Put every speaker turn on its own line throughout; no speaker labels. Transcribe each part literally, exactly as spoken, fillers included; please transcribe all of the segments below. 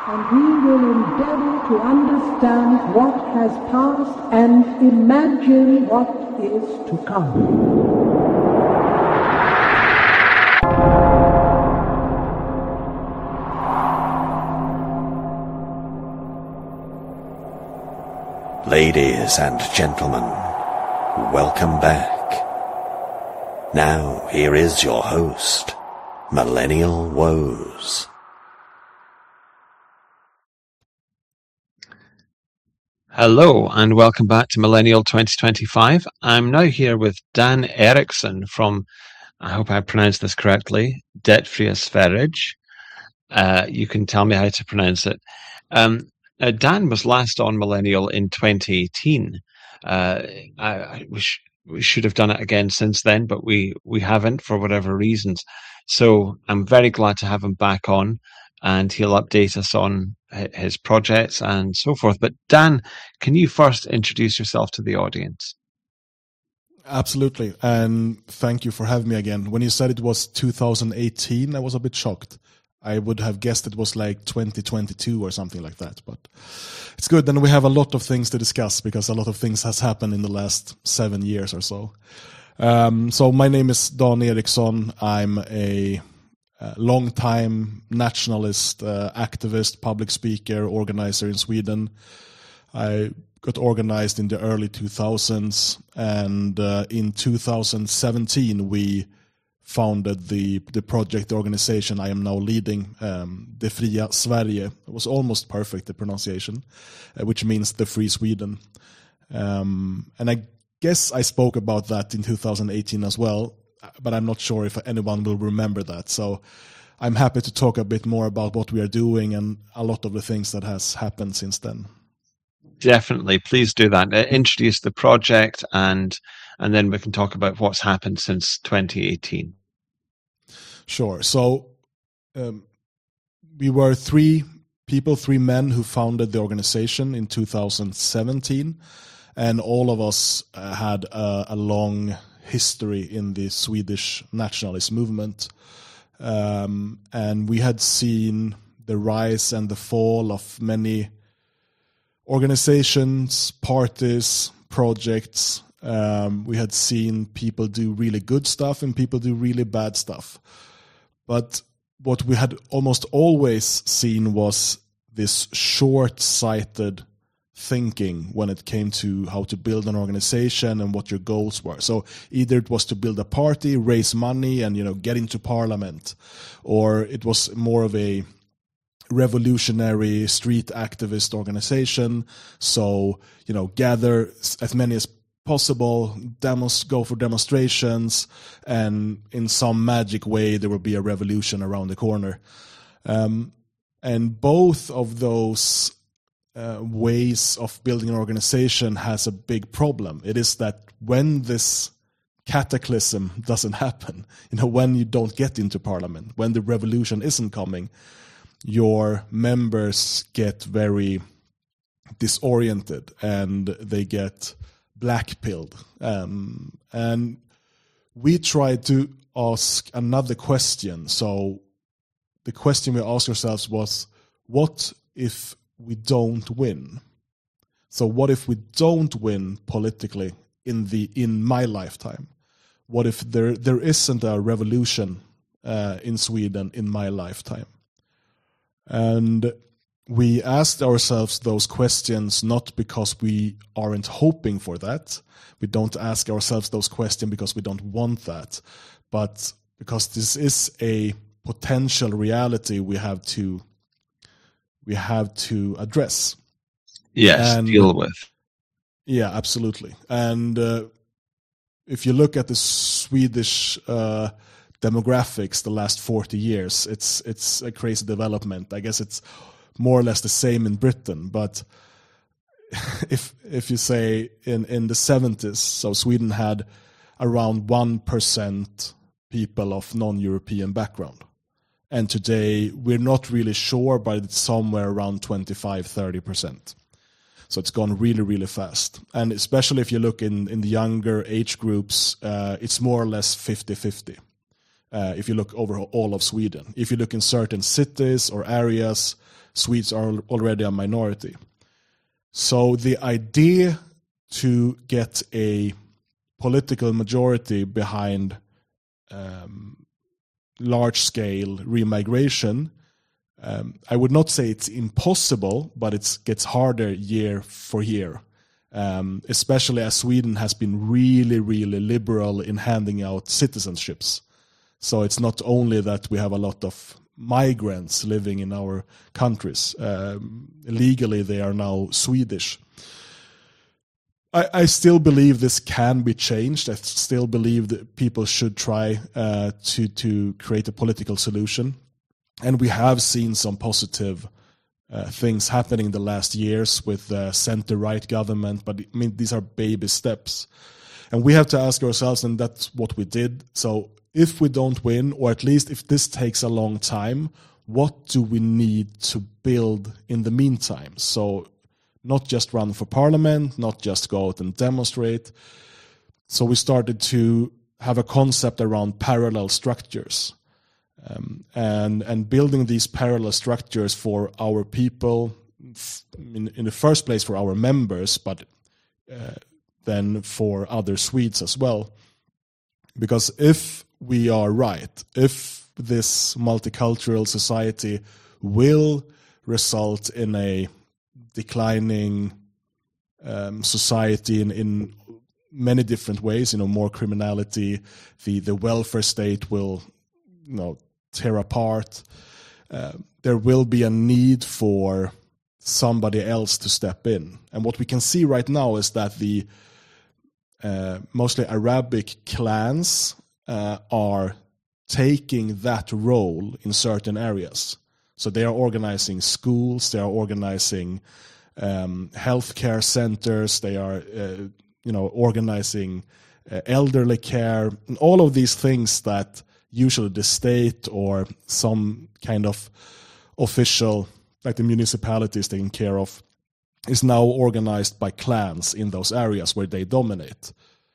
and we will endeavor to understand what has passed and imagine what is to come.
Ladies and gentlemen, welcome back. Now, here is your host, Millennial Woes.
Hello, and welcome back to Millennial twenty twenty-five. I'm now here with Dan Eriksson from, I hope I pronounced this correctly, Det Fria Sverige. Uh, you can tell me how to pronounce it. Um, uh, Dan was last on Millennial in twenty eighteen. Uh, I, I, we, sh- we should have done it again since then, but we, we haven't for whatever reasons. So I'm very glad to have him back on, and he'll update us on his projects and so forth. But Dan, can you first introduce yourself to the audience?
Absolutely. And thank you for having me again. When you said it was two thousand eighteen, I was a bit shocked. I would have guessed it was like twenty twenty-two or something like that. But it's good. Then we have a lot of things to discuss because a lot of things has happened in the last seven years or so. Um, so my name is Dan Eriksson. I'm a Uh, long-time nationalist, uh, activist, public speaker, organizer in Sweden. I got organized in the early two thousands, and uh, in two thousand seventeen we founded the the project, the organization I am now leading, um, Det Fria Sverige. It was almost perfect, the pronunciation, uh, which means the Free Sweden. Um, and I guess I spoke about that in two thousand eighteen as well, but I'm not sure if anyone will remember that. So I'm happy to talk a bit more about what we are doing and a lot of the things that has happened since then.
Definitely. Please do that. Uh, introduce the project, and and then we can talk about what's happened since twenty eighteen.
Sure. So um, we were three people, three men who founded the organization in two thousand seventeen, and all of us uh, had a, a long history in the Swedish nationalist movement. Um, and we had seen the rise and the fall of many organizations, parties, projects. Um, we had seen people do really good stuff and people do really bad stuff. But what we had almost always seen was this short-sighted thinking when it came to how to build an organization and what your goals were. So either it was to build a party, raise money, and, you know, get into parliament, or it was more of a revolutionary street activist organization. So, you know, gather as many as possible, demos, go for demonstrations, and in some magic way there will be a revolution around the corner. Um, and both of those Uh, ways of building an organization has a big problem. It is that when this cataclysm doesn't happen, you know, when you don't get into parliament, when the revolution isn't coming, your members get very disoriented and they get blackpilled. Um, and we tried to ask another question. So the question we asked ourselves was, what if we don't win? So what if we don't win politically in the in my lifetime? What if there there isn't a revolution uh, in Sweden in my lifetime? And we asked ourselves those questions not because we aren't hoping for that. We don't ask ourselves those questions because we don't want that, but because this is a potential reality we have to we have to address.
Yes,
and,
deal with.
Yeah, absolutely. And uh, if you look at the Swedish uh, demographics the last forty years, it's it's a crazy development. I guess it's more or less the same in Britain. But if if you say in, in the seventies, so Sweden had around one percent people of non-European background. And today we're not really sure, but it's somewhere around twenty-five to thirty percent. So it's gone really, really fast. And especially if you look in, in the younger age groups, uh, it's more or less fifty-fifty. Uh, if you look over all of Sweden. If you look in certain cities or areas, Swedes are already a minority. So the idea to get a political majority behind um, large-scale remigration, um, I would not say it's impossible, but it gets harder year for year, um, especially as Sweden has been really, really liberal in handing out citizenships. So it's not only that we have a lot of migrants living in our countries. Um, legally, they are now Swedish. I, I still believe this can be changed. I still believe that people should try uh, to, to create a political solution. And we have seen some positive uh, things happening in the last years with the center-right government, but I mean, these are baby steps. And we have to ask ourselves, and that's what we did. So if we don't win, or at least if this takes a long time, what do we need to build in the meantime? So not just run for parliament, not just go out and demonstrate. So we started to have a concept around parallel structures, um, and and building these parallel structures for our people, in, in the first place for our members, but uh, then for other Swedes as well. Because if we are right, if this multicultural society will result in a declining um, society in, in many different ways, you know, more criminality, the, the welfare state will, you know, tear apart. Uh, there will be a need for somebody else to step in. And what we can see right now is that the uh, mostly Arabic clans uh, are taking that role in certain areas. So they are organizing schools, they are organizing um, healthcare centers, they are, uh, you know, organizing uh, elderly care, and all of these things that usually the state or some kind of official, like the municipality is taking care of, is now organized by clans in those areas where they dominate.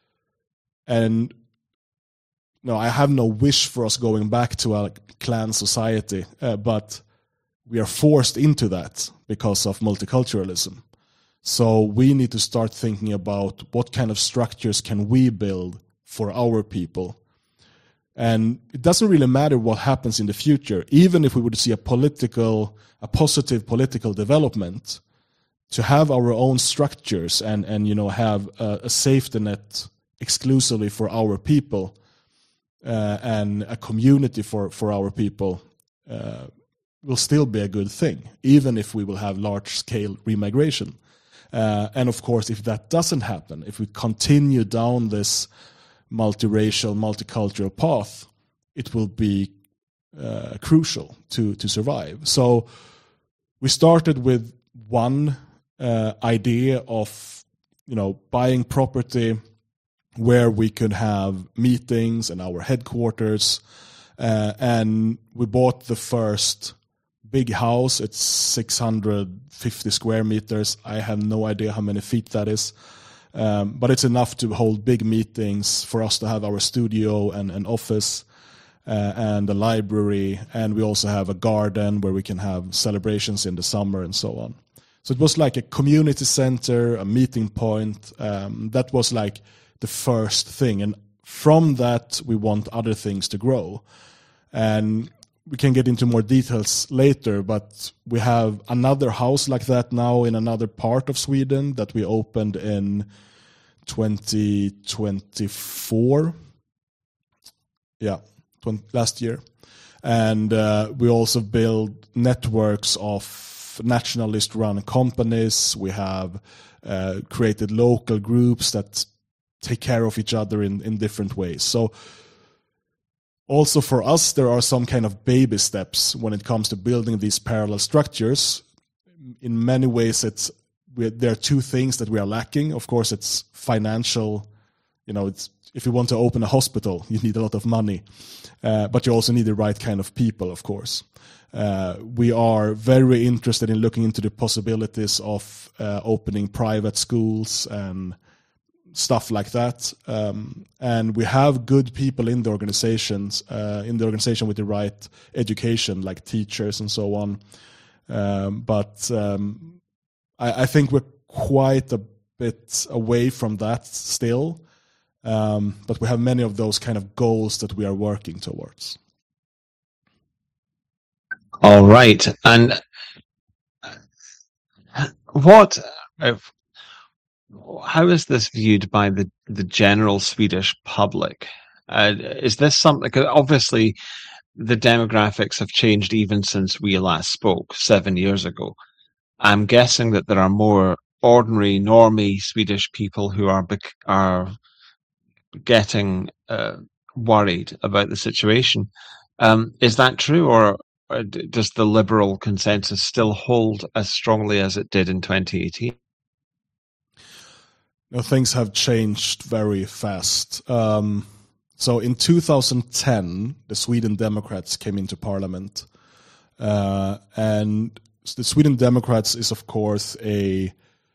And no, I have no wish for us going back to a clan society, uh, but we are forced into that because of multiculturalism. So we need to start thinking about what kind of structures can we build for our people. And it doesn't really matter what happens in the future, even if we would see a political, a positive political development, to have our own structures and, and you know, have a, a safety net exclusively for our people, uh, and a community for, for our people, uh, will still be a good thing, even if we will have large-scale remigration. Uh, and of course, if that doesn't happen, if we continue down this multiracial, multicultural path, it will be uh, crucial to, to survive. So we started with one uh, idea of, you know, buying property where we could have meetings and our headquarters, uh, and we bought the first big house. It's six hundred fifty square meters. I have no idea how many feet that is. Um, but it's enough to hold big meetings, for us to have our studio and an office uh, and a library. And we also have a garden where we can have celebrations in the summer and so on. So it was like a community center, a meeting point. Um, that was like the first thing. And from that, we want other things to grow. And we can get into more details later, but we have another house like that now in another part of Sweden that we opened in twenty twenty-four. Yeah, last year. And uh, we also build networks of nationalist-run companies. We have uh, created local groups that take care of each other in, in different ways. So also for us, there are some kind of baby steps when it comes to building these parallel structures. In many ways, it's we, there are two things that we are lacking. Of course, it's financial. You know, it's, if you want to open a hospital, you need a lot of money, uh, but you also need the right kind of people, of course. Uh, we are very interested in looking into the possibilities of uh, opening private schools and stuff like that. Um, and we have good people in the organizations, uh, in the organization with the right education, like teachers and so on. Um, but um, I, I think we're quite a bit away from that still. Um, but we have many of those kind of goals that we are working towards.
All right. And what, if, how is this viewed by the, the general Swedish public? Uh, is this something, obviously the demographics have changed even since we last spoke seven years ago. I'm guessing that there are more ordinary, normie Swedish people who are, are getting uh, worried about the situation. Um, is that true, or, or does the liberal consensus still hold as strongly as it did in twenty eighteen?
No, things have changed very fast. Um, so in two thousand ten, the Sweden Democrats came into parliament. Uh, and the Sweden Democrats is, of course, a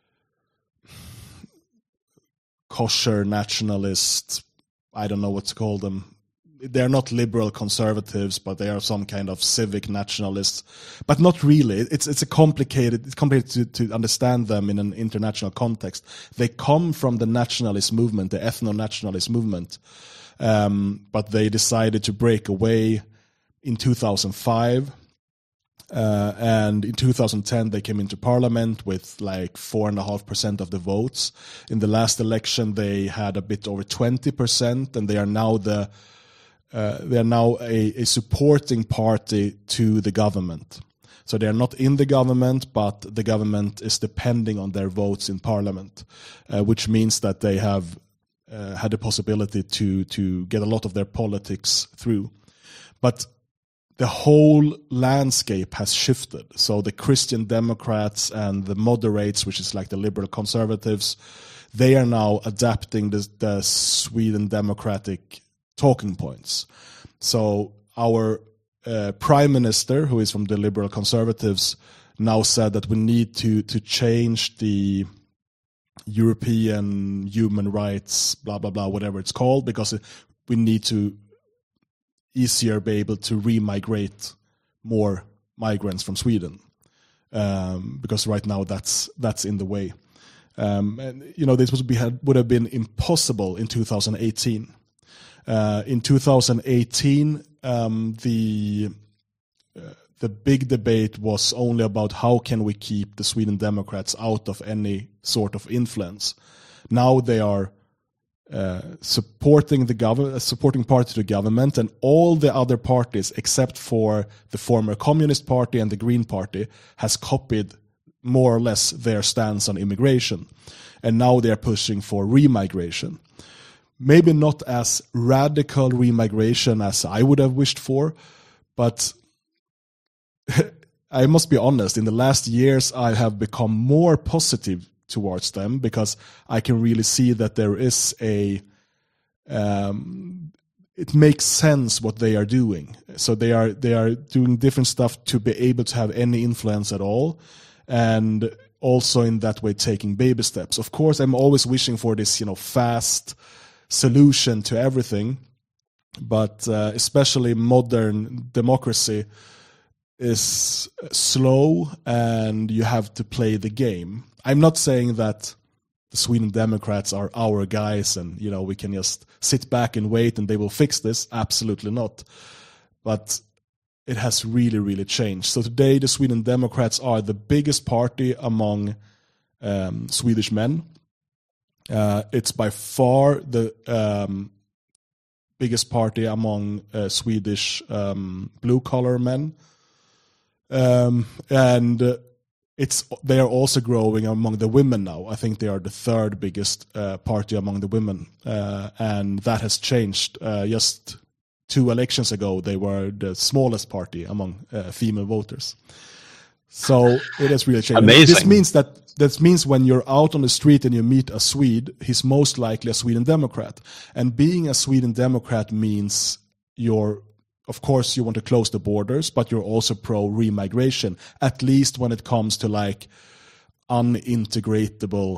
kosher nationalist, I don't know what to call them. They're not liberal conservatives, but they are some kind of civic nationalists. But not really. It's it's a complicated. It's complicated to, to understand them in an international context. They come from the nationalist movement, the ethno-nationalist movement, um, but they decided to break away in two thousand five. Uh, and in two thousand ten, they came into parliament with like four and a half percent of the votes. In the last election, they had a bit over twenty percent, and they are now the uh, they are now a, a supporting party to the government. So they are not in the government, but the government is depending on their votes in parliament, uh, which means that they have uh, had the possibility to to get a lot of their politics through. But the whole landscape has shifted. So the Christian Democrats and the moderates, which is like the liberal conservatives, they are now adapting the, the Sweden Democratic talking points. So our uh, prime minister, who is from the liberal conservatives, now said that we need to to change the European human rights, blah, blah, blah, whatever it's called, because we need to easier be able to re-migrate more migrants from Sweden, um, because right now that's that's in the way. Um, and you know, this would be had, would have been impossible in two thousand eighteen. Uh, in two thousand eighteen, um, the uh, the big debate was only about how can we keep the Sweden Democrats out of any sort of influence. Now they are Uh, supporting the government, supporting party to the government, and all the other parties except for the former Communist Party and the Green Party has copied more or less their stance on immigration, and now they are pushing for remigration. Maybe not as radical remigration as I would have wished for, but I must be honest, in the last years I have become more positive towards them, because I can really see that there is a um, it makes sense what they are doing. So they are they are doing different stuff to be able to have any influence at all, and also in that way taking baby steps. Of course, I'm always wishing for this, you know, fast solution to everything, but uh, especially modern democracy is slow, and you have to play the game. I'm not saying that the Sweden Democrats are our guys and, you know, we can just sit back and wait and they will fix this. Absolutely not. But it has really, really changed. So today the Sweden Democrats are the biggest party among um, Swedish men. Uh, it's by far the um, biggest party among uh, Swedish um, blue-collar men. Um, and uh, it's they are also growing among the women now. I think they are the third biggest uh, party among the women, uh, and that has changed. Uh, just two elections ago, they were the smallest party among uh, female voters. So it has really changed.
Amazing.
This means that that means when you're out on the street and you meet a Swede, he's most likely a Sweden Democrat. And being a Sweden Democrat means you're, of course, you want to close the borders, but you're also pro remigration, at least when it comes to like unintegratable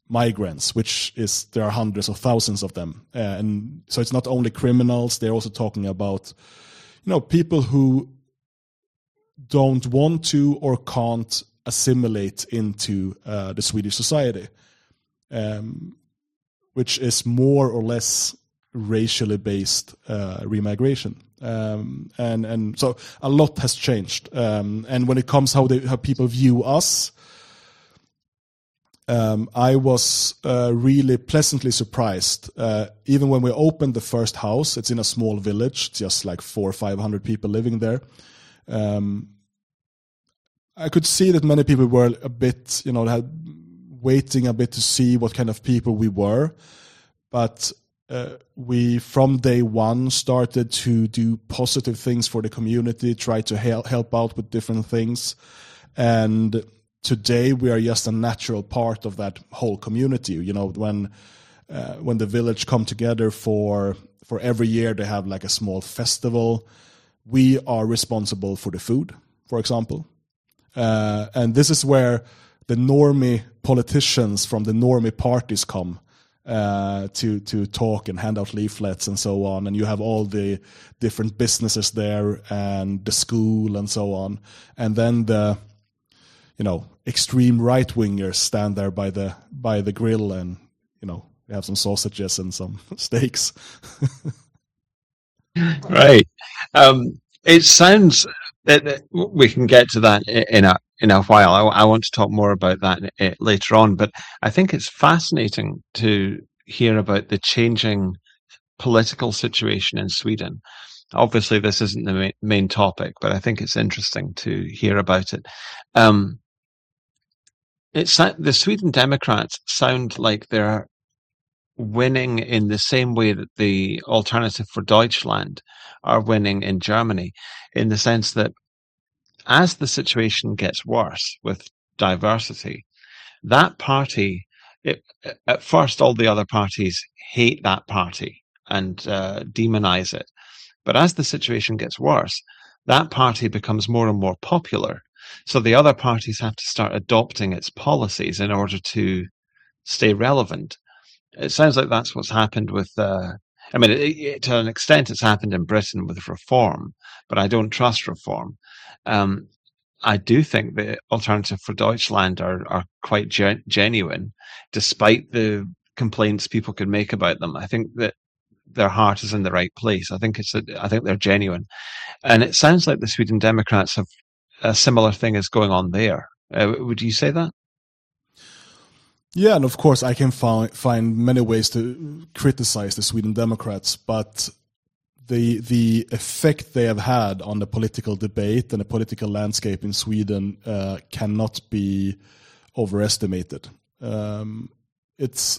migrants, which is there are hundreds of thousands of them, uh, and so it's not only criminals. They're also talking about, you know, people who don't want to or can't assimilate into uh, the Swedish society, um, which is more or less racially based uh, remigration. Um, and and so a lot has changed. Um, and when it comes how they how people view us, um, I was uh, really pleasantly surprised. Uh, even when we opened the first house, it's in a small village, just like four or five hundred people living there. Um, I could see that many people were a bit, you know, had waiting a bit to see what kind of people we were, but uh, we from day one started to do positive things for the community, try to help help out with different things, and today we are just a natural part of that whole community. You know, when uh, when the village come together for for every year, they have like a small festival. We are responsible for the food, for example. Uh, and this is where the normie politicians from the normie parties come uh, to to talk and hand out leaflets and so on. And you have all the different businesses there and the school and so on. And then the, you know, extreme right wingers stand there by the by the grill, and you know, we have some sausages and some steaks.
Right. Um, it sounds. We can get to that in a in a while. I, I want to talk more about that later on, but I think it's fascinating to hear about the changing political situation in Sweden. Obviously, this isn't the main topic, but I think it's interesting to hear about it. Um, it's the Sweden Democrats sound like they're winning in the same way that the Alternative for Deutschland are winning in Germany, in the sense that as the situation gets worse with diversity, that party, it, at first all the other parties hate that party and uh, demonize it. But as the situation gets worse, that party becomes more and more popular. So the other parties have to start adopting its policies in order to stay relevant. It sounds like that's what's happened with, uh, I mean, it, it, to an extent it's happened in Britain with reform, but I don't trust reform. Um, I do think the Alternative for Deutschland are, are quite gen- genuine, despite the complaints people could make about them. I think that their heart is in the right place. I think it's, a, I think they're genuine. And it sounds like the Sweden Democrats have a similar thing is going on there. Uh, would you say that?
Yeah, and of course I can find find many ways to criticize the Sweden Democrats, but the the effect they have had on the political debate and the political landscape in Sweden uh, cannot be overestimated. Um, it's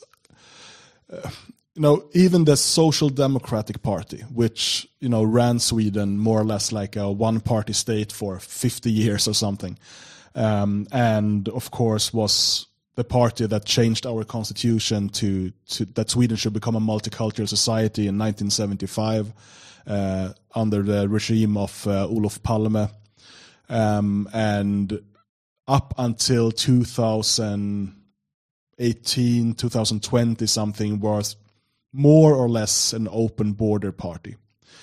uh, you know, even the Social Democratic Party, which you know ran Sweden more or less like a one-party state for fifty years or something, um, and of course was the party that changed our constitution to, to that Sweden should become a multicultural society in nineteen seventy-five uh, under the regime of uh, Olof Palme. Um, and up until two thousand eighteen, two thousand twenty something was more or less an open border party.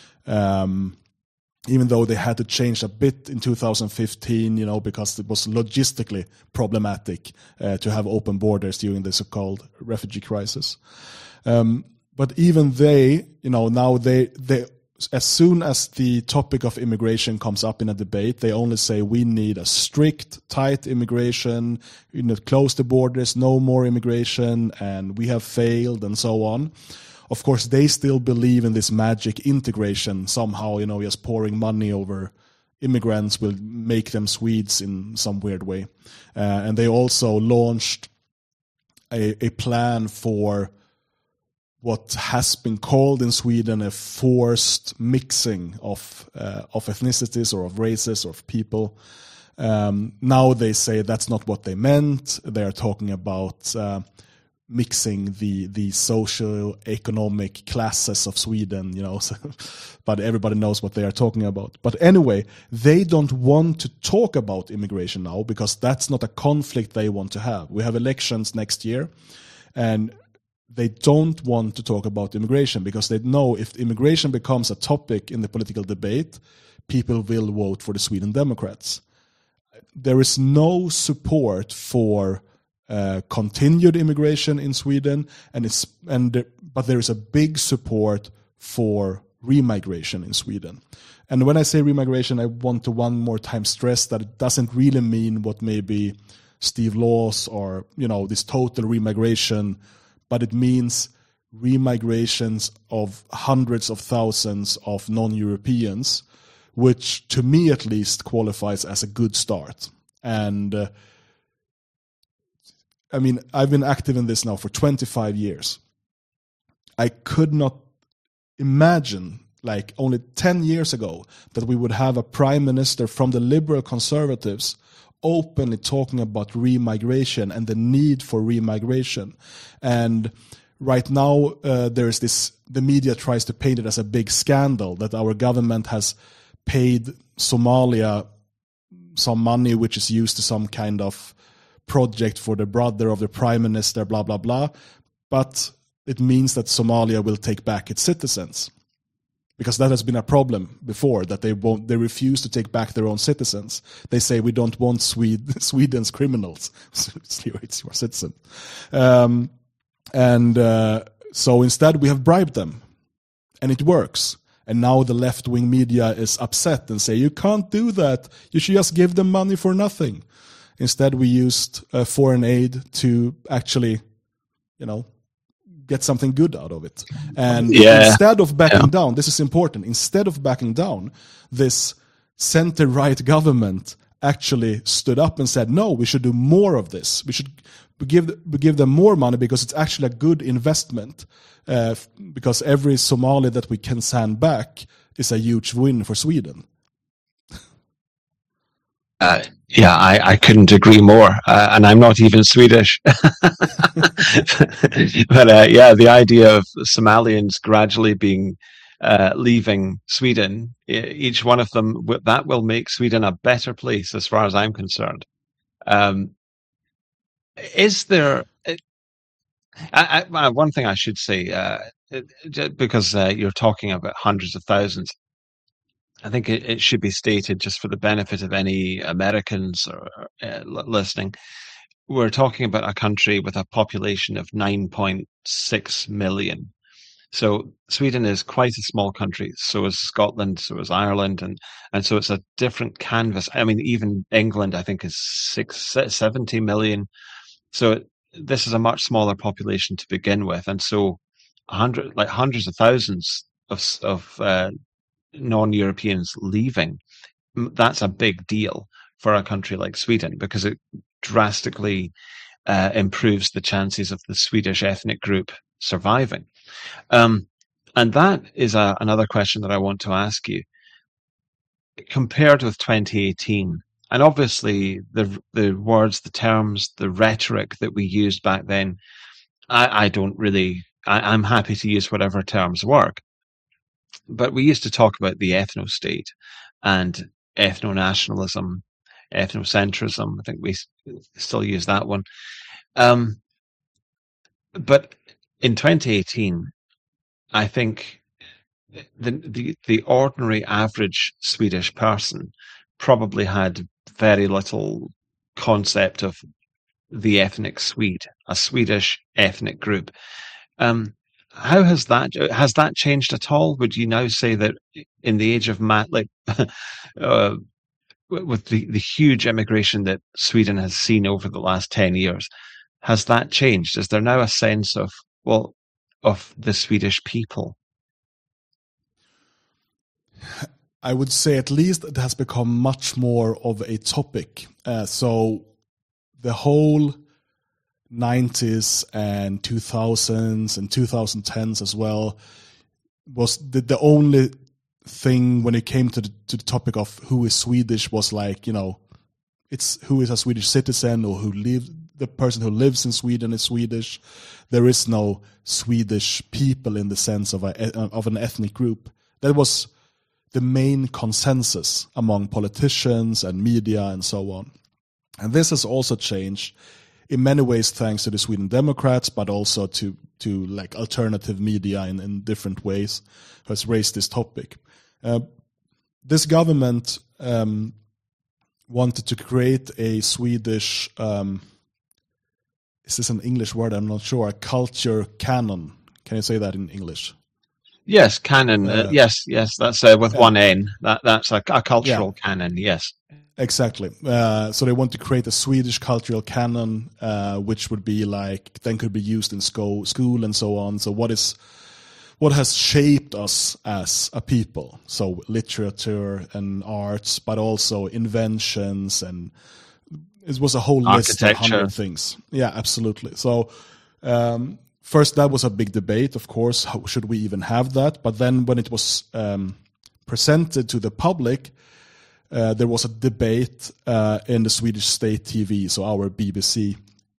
Um, even though they had to change a bit in two thousand fifteen, you know, because it was logistically problematic uh, to have open borders during the so-called refugee crisis. Um, but even they, you know, now they, they, as soon as the topic of immigration comes up in a debate, they only say we need a strict, tight immigration, you know, close the borders, no more immigration, and we have failed, and so on. Of course, they still believe in this magic integration somehow, you know, just pouring money over immigrants will make them Swedes in some weird way. Uh, and they also launched a, a plan for what has been called in Sweden a forced mixing of uh, of ethnicities or of races or of people. Um, now they say that's not what they meant. They are talking about uh, mixing the the socio-economic classes of Sweden, you know, so, but everybody knows what they are talking about. But anyway, they don't want to talk about immigration now because that's not a conflict they want to have. We have elections next year, And they don't want to talk about immigration because they know if immigration becomes a topic in the political debate, people will vote for the Sweden Democrats. There is no support for uh, continued immigration in Sweden, and it's and there, but there is a big support for remigration in Sweden. And when I say remigration, I want to one more time stress that it doesn't really mean what maybe Steve Laws or, you know, this total remigration, but it means remigrations of hundreds of thousands of non-Europeans, which to me at least qualifies as a good start. And uh, I mean, I've been active in this now for twenty-five years. I could not imagine, like only ten years ago, that we would have a prime minister from the liberal conservatives openly talking about remigration and the need for remigration. And right now, uh, there is this, the media tries to paint it as a big scandal that our government has paid Somalia some money which is used to some kind of project for the brother of the prime minister, blah, blah, blah. But it means that Somalia will take back its citizens. Because that has been a problem before, that they won't, they refuse to take back their own citizens. They say, we don't want Sweden, Sweden's criminals. It's your citizen. Um, and uh, so instead we have bribed them. And it works. And now the left-wing media is upset and say, you can't do that. You should just give them money for nothing. Instead, we used uh, foreign aid to actually, you know, get something good out of it. And yeah. instead of backing yeah. down, this is important, instead of backing down, this center-right government actually stood up and said, no, we should do more of this. We should give, we give them more money because it's actually a good investment. Uh, because every Somali that we can send back is a huge win for Sweden.
Uh, yeah, I, I couldn't agree more. Uh, and I'm not even Swedish. But uh, yeah, the idea of Somalians gradually being uh, leaving Sweden, each one of them, that will make Sweden a better place as far as I'm concerned. Um, is there... I, I, one thing I should say, uh, because uh, you're talking about hundreds of thousands, I think it, it should be stated just for the benefit of any Americans or, uh, listening. We're talking about a country with a population of nine point six million. So Sweden is quite a small country. So is Scotland, so is Ireland. And, and so it's a different canvas. I mean, even England, I think, is six, seventy million. So it, this is a much smaller population to begin with, and so a hundred, like hundreds of thousands of of uh, non-Europeans leaving. That's a big deal for a country like Sweden because it drastically uh, improves the chances of the Swedish ethnic group surviving. Um, and that is a, another question that I want to ask you. Compared with twenty eighteen. And obviously, the the words, the terms, the rhetoric that we used back then, I, I don't really, I, I'm happy to use whatever terms work. But we used to talk about the ethno-state and ethno-nationalism, ethnocentrism. I think we still use that one. Um, but in twenty eighteen, I think the, the, the ordinary average Swedish person probably had very little concept of the ethnic Swede, a Swedish ethnic group. Um, how has that has that changed at all? Would you now say that in the age of ma- like uh, with the, the huge immigration that Sweden has seen over the last ten years, has that changed? Is there now a sense of well of the Swedish people?
I would say at least it has become much more of a topic. Uh, so the whole nineties and two thousands and twenty tens as well was the, the only thing when it came to the, to the topic of who is Swedish was like, you know, it's who is a Swedish citizen or who live, the person who lives in Sweden is Swedish. There is no Swedish people in the sense of a, of an ethnic group. That was the main consensus among politicians and media and so on. And this has also changed in many ways thanks to the Sweden Democrats, but also to to like alternative media in, in different ways, has raised this topic. Uh, this government um, wanted to create a Swedish, um, is this an English word? I'm not sure, a culture canon. Can you say that in English?
Yes, canon. Uh, uh, yes, yes, that's uh, with uh, one N. That That's a, a cultural yeah. canon, yes.
Exactly. Uh, so they want to create a Swedish cultural canon, uh, which would be like, then could be used in school, school and so on. So what is, what has shaped us as a people? So literature and arts, but also inventions, and it was a whole list of hundred things. Yeah, absolutely. So um, first that was a big debate, of course. How should we even have that? But then when it was um, presented to the public, Uh, there was a debate uh, in the Swedish state T V, so our B B C.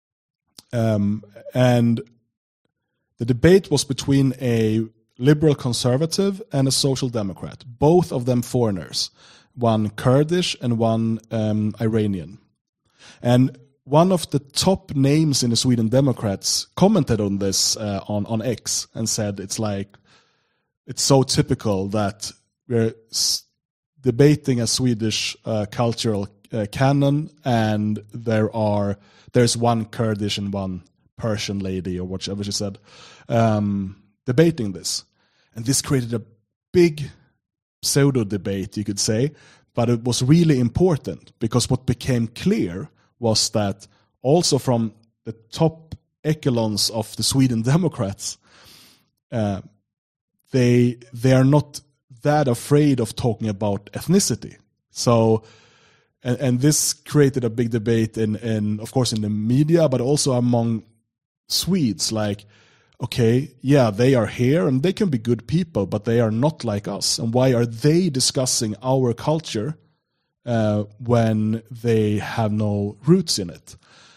Um, and the debate was between a liberal conservative and a social democrat, both of them foreigners, one Kurdish and one um, Iranian. And one of the top names in the Sweden Democrats commented on this uh, on, on X and said it's like, it's so typical that we're st- debating a Swedish uh, cultural uh, canon, and there are there's one Kurdish and one Persian lady, or whatever she said, um, debating this, and this created a big pseudo debate, you could say, but it was really important because what became clear was that also from the top echelons of the Sweden Democrats, uh, they they are not that afraid of talking about ethnicity. So, and, and this created a big debate in, in, of course, in the media, but also among Swedes. Like, okay, yeah, they are here and they can be good people, but they are not like us. And why are they discussing our culture uh, when they have no roots in it?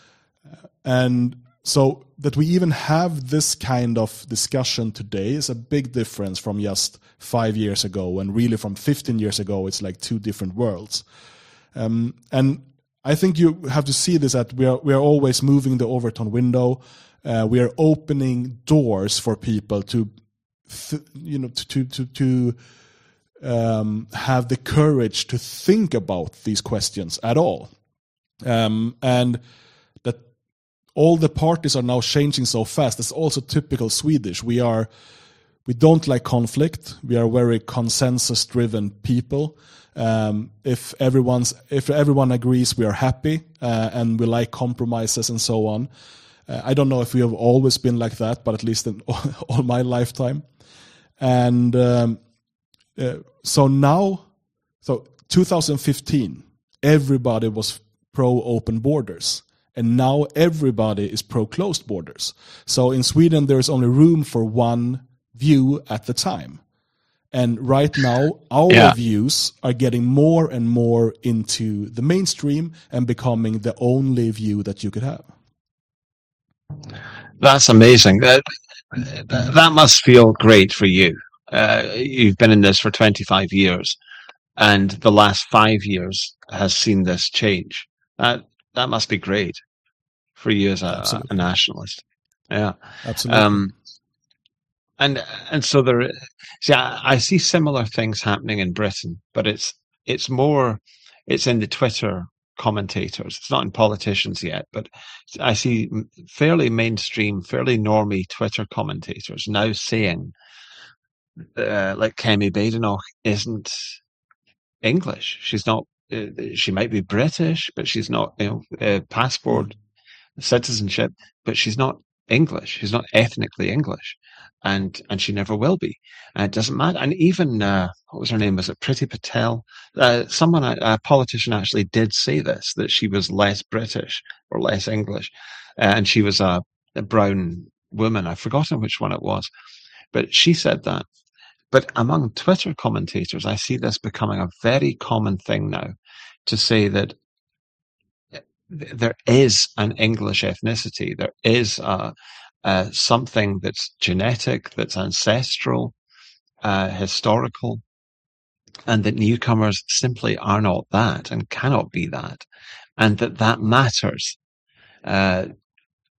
And so that we even have this kind of discussion today is a big difference from just five years ago, and really from fifteen years ago, it's like two different worlds. Um, and I think you have to see this, that we are we are always moving the Overton window. Uh, we are opening doors for people to, th- you know, to to to um, have the courage to think about these questions at all, um, and that all the parties are now changing so fast. That's also typical Swedish. We are. We don't like conflict. We are very consensus-driven people. Um, if everyone's, if everyone agrees, we are happy, uh, and we like compromises and so on. Uh, I don't know if we have always been like that, but at least in all, all my lifetime. And um, uh, so now, so twenty fifteen, everybody was pro-open borders. And now everybody is pro-closed borders. So in Sweden, there is only room for one view at the time. And right now, our yeah. views are getting more and more into the mainstream and becoming the only view that you could have.
That's amazing. That, that must feel great for you. Uh, you've been in this for twenty-five years, and the last five years has seen this change. That, that must be great for you as a, a nationalist. Yeah.
Absolutely. Um,
And and so there, see, I, I see similar things happening in Britain, but it's it's more, it's in the Twitter commentators. It's not in politicians yet, but I see fairly mainstream, fairly normie Twitter commentators now saying, uh, like Kemi Badenoch isn't English. She's not. Uh, she might be British, but she's not. You know, uh, passport, citizenship, but she's not English. She's not ethnically English. And and she never will be. And it doesn't matter. And even, uh, what was her name? Was it Priti Patel? Uh, someone, a, a politician actually did say this, that she was less British or less English. Uh, and she was a, a brown woman. I've forgotten which one it was. But she said that. But among Twitter commentators, I see this becoming a very common thing now to say that there is an English ethnicity. There is a... Uh, something that's genetic, that's ancestral, uh, historical, and that newcomers simply are not that and cannot be that, and that that matters. Uh,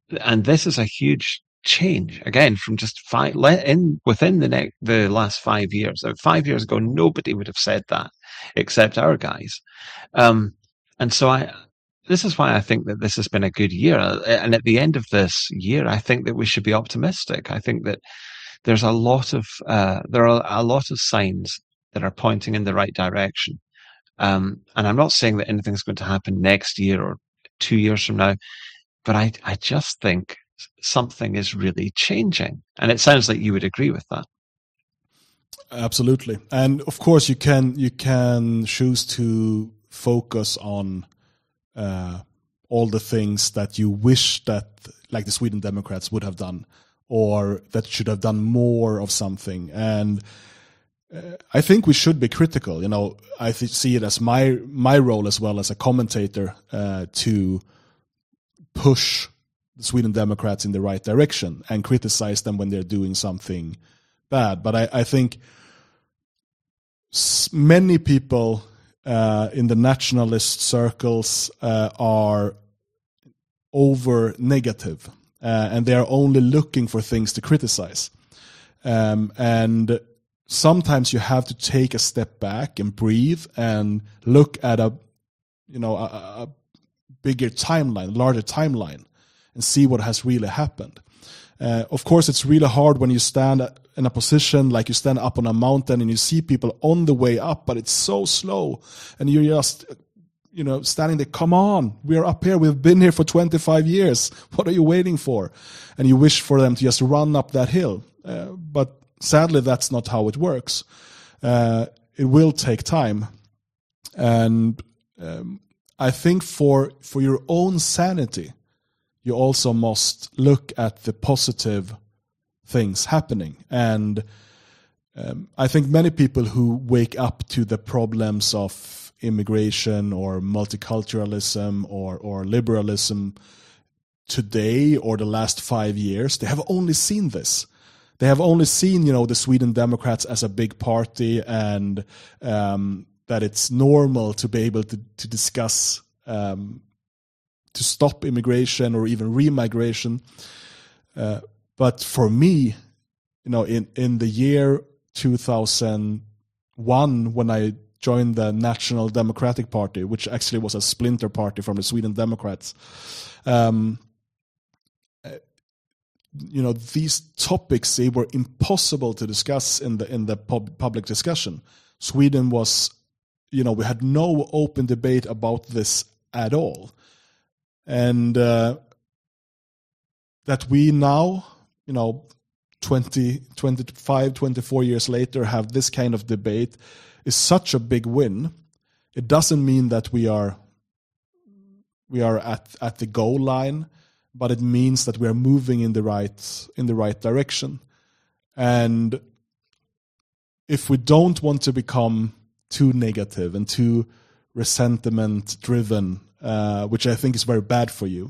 and this is a huge change again from just five in within the next the last five years. Five years ago, nobody would have said that except our guys. Um, and so I, this is why I think that this has been a good year. And at the end of this year, I think that we should be optimistic. I think that there's a lot of uh, there are a lot of signs that are pointing in the right direction. Um, and I'm not saying that anything's going to happen next year or two years from now, but I, I just think something is really changing. And it sounds like you would agree with that.
Absolutely. And of course you can, you can choose to focus on, uh, all the things that you wish that, like the Sweden Democrats would have done, or that should have done more of something. And uh, I think we should be critical. You know, I th- see it as my, my role as well as a commentator, uh, to push the Sweden Democrats in the right direction and criticize them when they're doing something bad. But I, I think many people uh, in the nationalist circles uh, are over negative, uh, and they are only looking for things to criticize. Um, and sometimes you have to take a step back and breathe and look at a, you know, a, a bigger timeline, larger timeline, and see what has really happened. Uh, of course, it's really hard when you stand in a position like you stand up on a mountain and you see people on the way up, but it's so slow, and you're just, you know, standing there. Come on, we are up here. We've been here for twenty-five years. What are you waiting for? And you wish for them to just run up that hill. Uh, but sadly, that's not how it works. Uh, it will take time, and um, I think for for your own sanity, you also must look at the positive things happening. And um, I think many people who wake up to the problems of immigration or multiculturalism or, or liberalism today or the last five years, they have only seen this. They have only seen, you know, the Sweden Democrats as a big party, and um, that it's normal to be able to, to discuss um, to stop immigration or even remigration. Uh, but for me, you know, in, in the year two thousand one, when I joined the National Democratic Party, which actually was a splinter party from the Sweden Democrats, um, you know, these topics, they were impossible to discuss in the in the pub, public discussion. Sweden was, you know, we had no open debate about this at all. And uh, that we now, you know, twenty, twenty-five, twenty-four years later have this kind of debate is such a big win. It doesn't mean that we are we are at, at the goal line, but it means that we are moving in the right in the right direction. And if we don't want to become too negative and too resentment driven, Uh, which I think is very bad for you,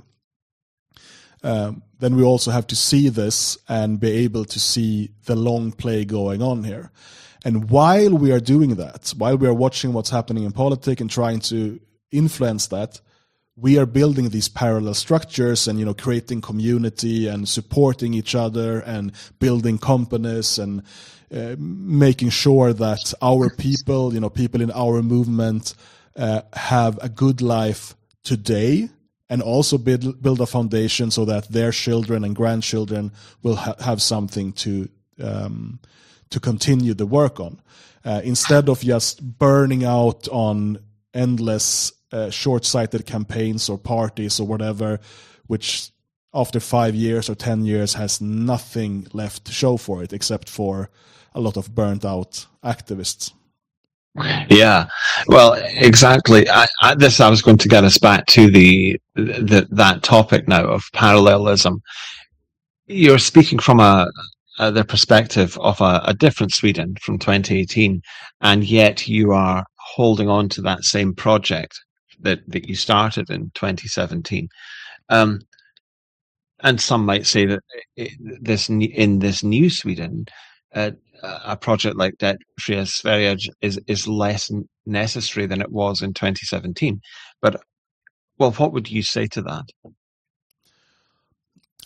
um, then we also have to see this and be able to see the long play going on here. And while we are doing that, while we are watching what's happening in politics and trying to influence that, we are building these parallel structures and, you know, creating community and supporting each other and building companies and uh, making sure that our people, you know, people in our movement uh, have a good life today, and also build build a foundation so that their children and grandchildren will ha- have something to um, to continue the work on, uh, instead of just burning out on endless uh, short-sighted campaigns or parties or whatever, which after five years or ten years has nothing left to show for it except for a lot of burnt-out activists.
Yeah, well, exactly. I, I, this I was going to get us back to the, the that topic now of parallelism. You're speaking from a, a the perspective of a, a different Sweden from twenty eighteen, and yet you are holding on to that same project that, that you started in twenty seventeen. Um, and some might say that this in this new Sweden, uh, a project like Det Fria Sverige is is less necessary than it was in twenty seventeen. But, well, what would you say to that?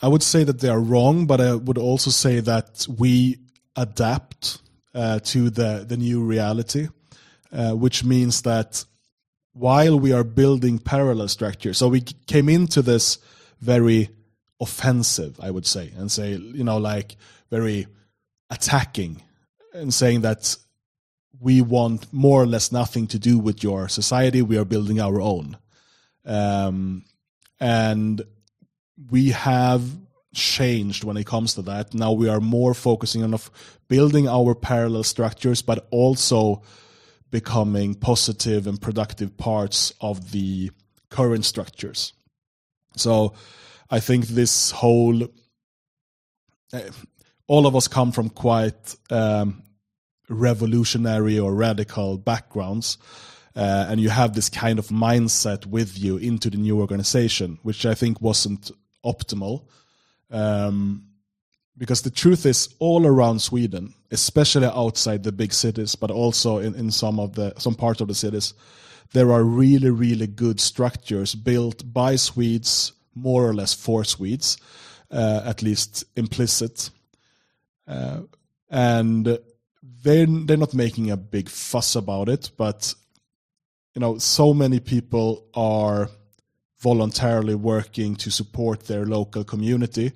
I would say that they are wrong, but I would also say that we adapt uh, to the, the new reality, uh, which means that while we are building parallel structures, so we came into this very offensive, I would say, and say, you know, like very attacking, and saying that we want more or less nothing to do with your society. We are building our own. Um, and we have changed when it comes to that. Now we are more focusing on of building our parallel structures, but also becoming positive and productive parts of the current structures. So I think this whole, uh, all of us come from quite um, revolutionary or radical backgrounds. Uh, and you have this kind of mindset with you into the new organization, which I think wasn't optimal. Um, because the truth is, all around Sweden, especially outside the big cities, but also in, in some of the some parts of the cities, there are really, really good structures built by Swedes, more or less for Swedes, uh, at least implicit. Uh, and they're, they're not making a big fuss about it, but you know, so many people are voluntarily working to support their local community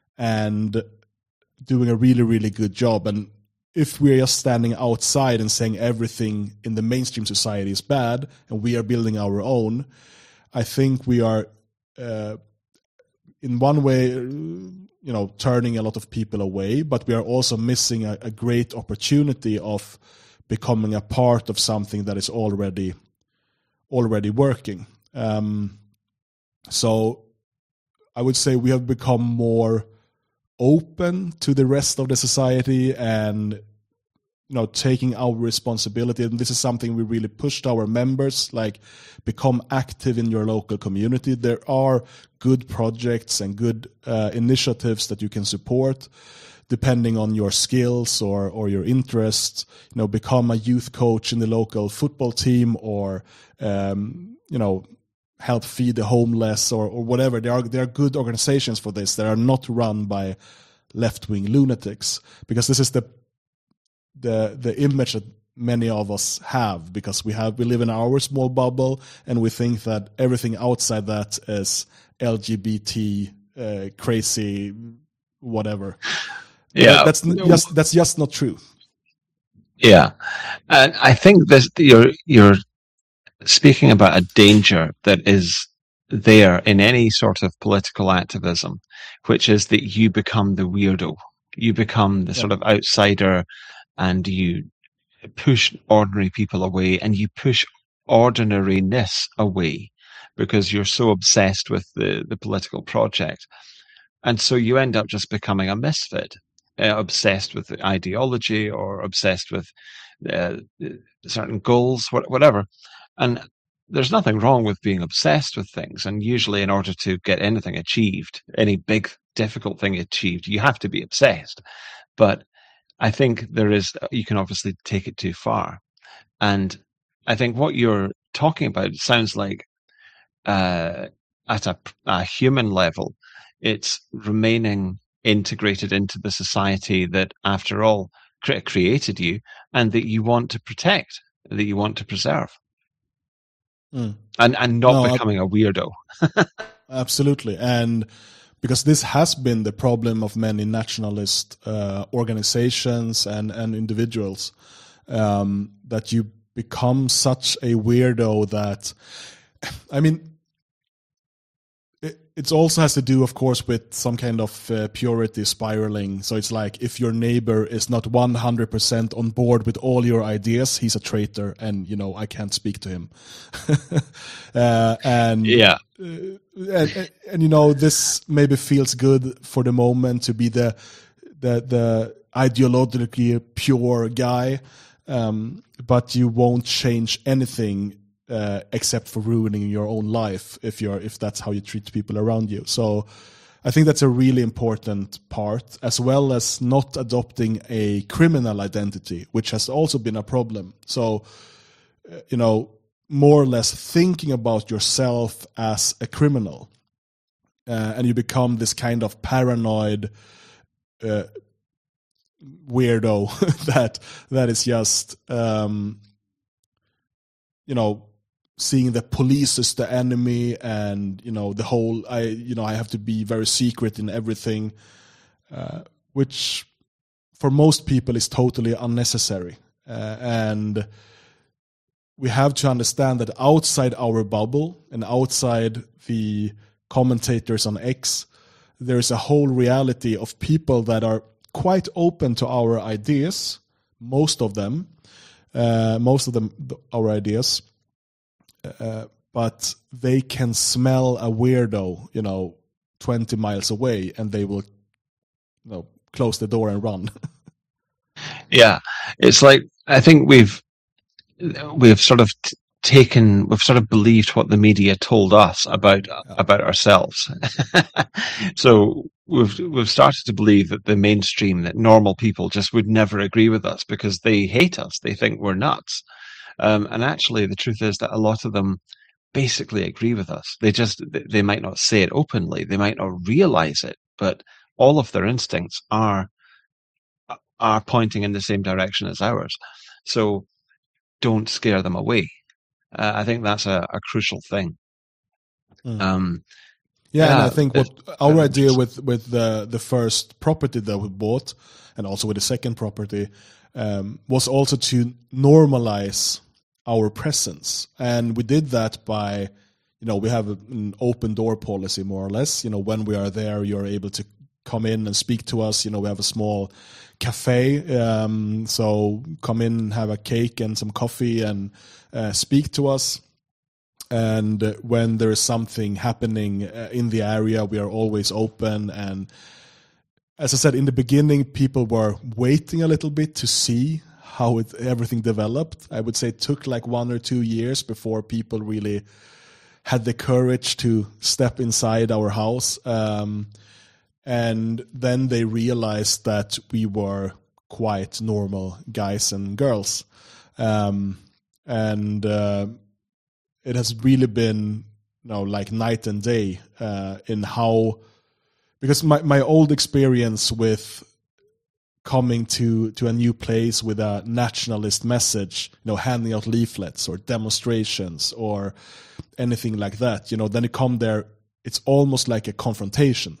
and doing a really, really good job. And if we're just standing outside and saying everything in the mainstream society is bad and we are building our own, I think we are, uh, in one way, you know, turning a lot of people away, but we are also missing a, a great opportunity of becoming a part of something that is already already working. Um, so I would say we have become more open to the rest of the society and, you know, taking our responsibility. And this is something we really pushed our members, like become active in your local community. There are good projects and good uh, initiatives that you can support depending on your skills or, or your interests. You know, become a youth coach in the local football team, or um, you know, help feed the homeless, or, or whatever. There are there are good organizations for this that are not run by left-wing lunatics, because this is the the the image that many of us have, because we have we live in our small bubble and we think that everything outside that is L G B T uh, crazy, whatever.
Yeah,
that's just that's just not true.
Yeah, and I think this you're you're speaking about a danger that is there in any sort of political activism, which is that you become the weirdo, you become the yeah. sort of outsider, and you push ordinary people away, and you push ordinariness away because you're so obsessed with the the political project, and so you end up just becoming a misfit. Uh, obsessed with the ideology or obsessed with uh, certain goals, wh- whatever. And there's nothing wrong with being obsessed with things. And usually in order to get anything achieved, any big, difficult thing achieved, you have to be obsessed. But I think there is, you can obviously take it too far. And I think what you're talking about sounds like uh, at a, a human level, it's remaining integrated into the society that, after all, cre- created you, and that you want to protect, that you want to preserve, mm. and and not no, becoming I, a weirdo.
Absolutely, and because this has been the problem of many nationalist uh, organizations and and individuals, um, that you become such a weirdo that, I mean. It also has to do, of course, with some kind of uh, purity spiraling. So it's like, if your neighbor is not one hundred percent on board with all your ideas, he's a traitor, and, you know, I can't speak to him. uh, and,
yeah.
Uh, and, and, and, you know, this maybe feels good for the moment to be the, the, the ideologically pure guy, um, but you won't change anything Uh, except for ruining your own life if you're if that's how you treat people around you. So I think that's a really important part, as well as not adopting a criminal identity, which has also been a problem. So, uh, you know, more or less thinking about yourself as a criminal. uh, and you become this kind of paranoid uh, weirdo that that is just um, you know, seeing the police is the enemy, and you know the whole I you know I have to be very secret in everything, uh, which for most people is totally unnecessary, uh, and we have to understand that outside our bubble and outside the commentators on X, there is a whole reality of people that are quite open to our ideas, most of them, uh, most of them, our ideas, uh, but they can smell a weirdo, you know, twenty miles away, and they will, you know, close the door and run.
Yeah, it's like, I think we've we've sort of t- taken, we've sort of believed what the media told us about yeah. about ourselves. So we've we've started to believe that the mainstream, that normal people just would never agree with us because they hate us. They think we're nuts. Um, and actually, the truth is that a lot of them basically agree with us. They just, they might not say it openly. They might not realize it, but all of their instincts are are pointing in the same direction as ours. So don't scare them away. Uh, I think that's a, a crucial thing.
Mm.
Um,
yeah,
yeah,
and I think what
it,
our idea with, with the, the first property that we bought, and also with the second property, um, was also to normalize our presence. And we did that by, you know, we have an open door policy, more or less. You know, when we are there, you're able to come in and speak to us. You know, we have a small cafe, um, so come in and have a cake and some coffee and uh, speak to us. And uh, when there is something happening uh, in the area, we are always open. And as I said, in the beginning, people were waiting a little bit to see how it, everything developed. I would say it took like one or two years before people really had the courage to step inside our house. Um, And then they realized that we were quite normal guys and girls. Um, and uh, it has really been, you know, like night and day uh, in how, because my, my old experience with coming to, to a new place with a nationalist message, you know, handing out leaflets or demonstrations or anything like that, you know, then you come there, it's almost like a confrontation.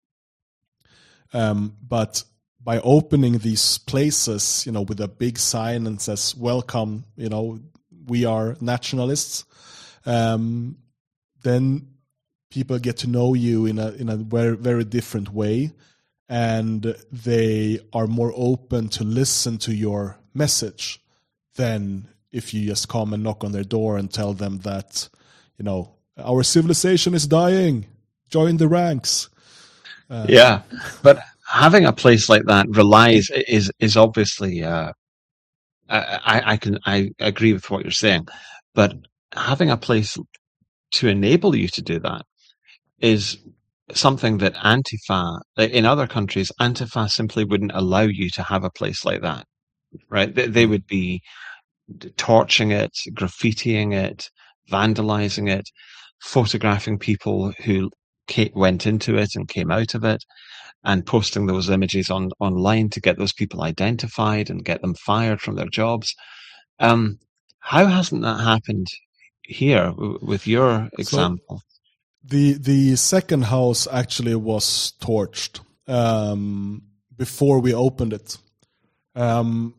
Um, but by opening these places, you know, with a big sign and says, welcome, you know, we are nationalists, um, then people get to know you in a, in a very, very different way. And they are more open to listen to your message than if you just come and knock on their door and tell them that, you know, our civilization is dying, join the ranks.
Uh, yeah, but having a place like that relies is is obviously. Uh, I I can I agree with what you're saying, but having a place to enable you to do that is something that Antifa in other countries, Antifa simply wouldn't allow you to have a place like that, right? They, they would be torching it, graffitiing it, vandalizing it, photographing people who went into it and came out of it, and posting those images on online to get those people identified and get them fired from their jobs. Um, how hasn't that happened here w- with your example?
So the the second house actually was torched um, before we opened it. Um,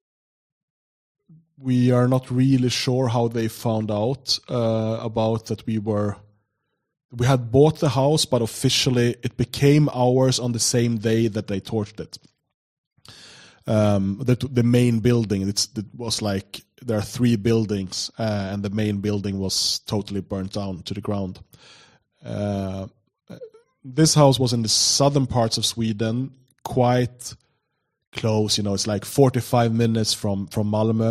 we are not really sure how they found out uh, about that we were. We had bought the house, but officially it became ours on the same day that they torched it. Um, the, the main building, it's, it was like, there are three buildings, uh, and the main building was totally burnt down to the ground. Uh, this house was in the southern parts of Sweden, quite close, you know, it's like forty-five minutes from, from Malmö.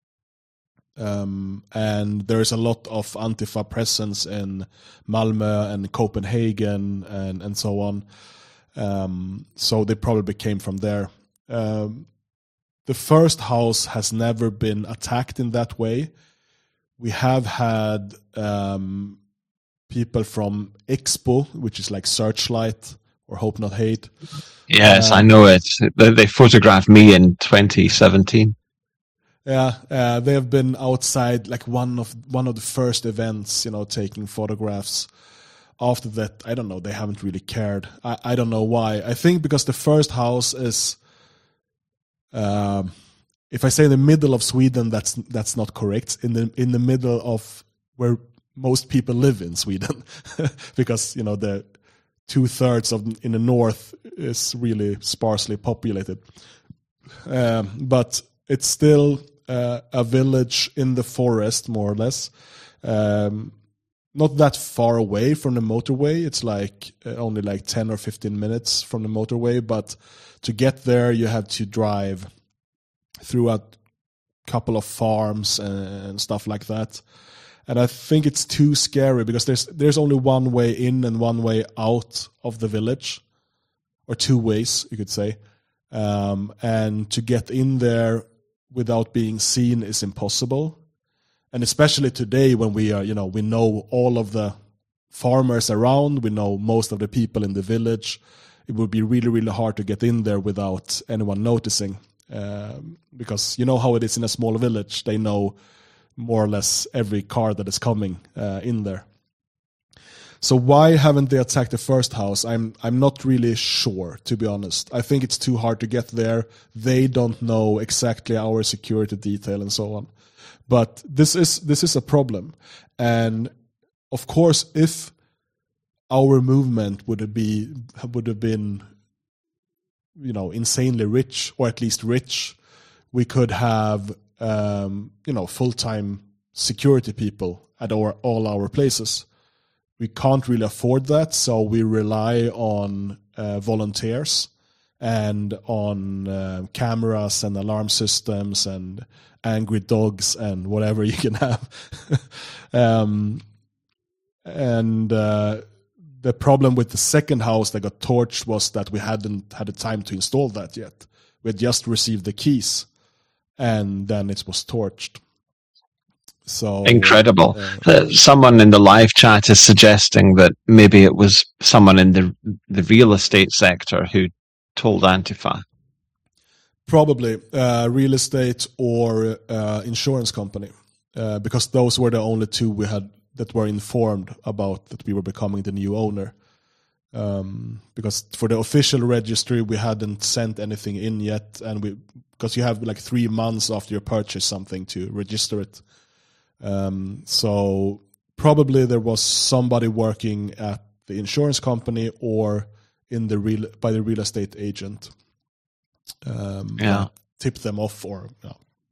Um, and there's a lot of Antifa presence in Malmö and Copenhagen and, and so on. Um, so they probably came from there. Um, the first house has never been attacked in that way. We have had um, people from Expo, which is like Searchlight or Hope Not Hate.
Yes,
uh,
I know it. They, they photographed me in twenty seventeen.
Yeah, uh, they have been outside like one of one of the first events, you know, taking photographs. After that, I don't know, they haven't really cared. I, I don't know why. I think because the first house is, um, if I say in the middle of Sweden, that's that's not correct. In the in the middle of where most people live in Sweden, because you know the two thirds of in the north is really sparsely populated. Um, but it's still uh, a village in the forest, more or less. Um, not that far away from the motorway. It's like uh, only like ten or fifteen minutes from the motorway. But to get there, you have to drive through a couple of farms and stuff like that. And I think it's too scary because there's there's only one way in and one way out of the village, or two ways, you could say. Um, and to get in there without being seen is impossible. And especially today when we are, you know, we know all of the farmers around, we know most of the people in the village. It would be really, really hard to get in there without anyone noticing. Um, because you know how it is in a small village. They know more or less every car that is coming uh, in there. So why haven't they attacked the first house? I'm I'm not really sure, to be honest. I think it's too hard to get there. They don't know exactly our security detail and so on. But this is this is a problem. And of course, if our movement would have be would have been, you know, insanely rich, or at least rich, we could have um, you know, full-time security people at our, all our places. We can't really afford that, so we rely on uh, volunteers and on uh, cameras and alarm systems and angry dogs and whatever you can have. um, and uh, the problem with the second house that got torched was that we hadn't had the time to install that yet. We had just received the keys, and then it was torched. So
incredible.
Uh,
uh, someone in the live chat is suggesting that maybe it was someone in the the real estate sector who told Antifa.
Probably uh, real estate or uh, insurance company, uh, because those were the only two we had that were informed about that we were becoming the new owner. Um, because for the official registry, we hadn't sent anything in yet, and we because you have like three months after you purchase something to register it. Um, so probably there was somebody working at the insurance company or in the real by the real estate agent. Um,
yeah,
tip them off or. You know.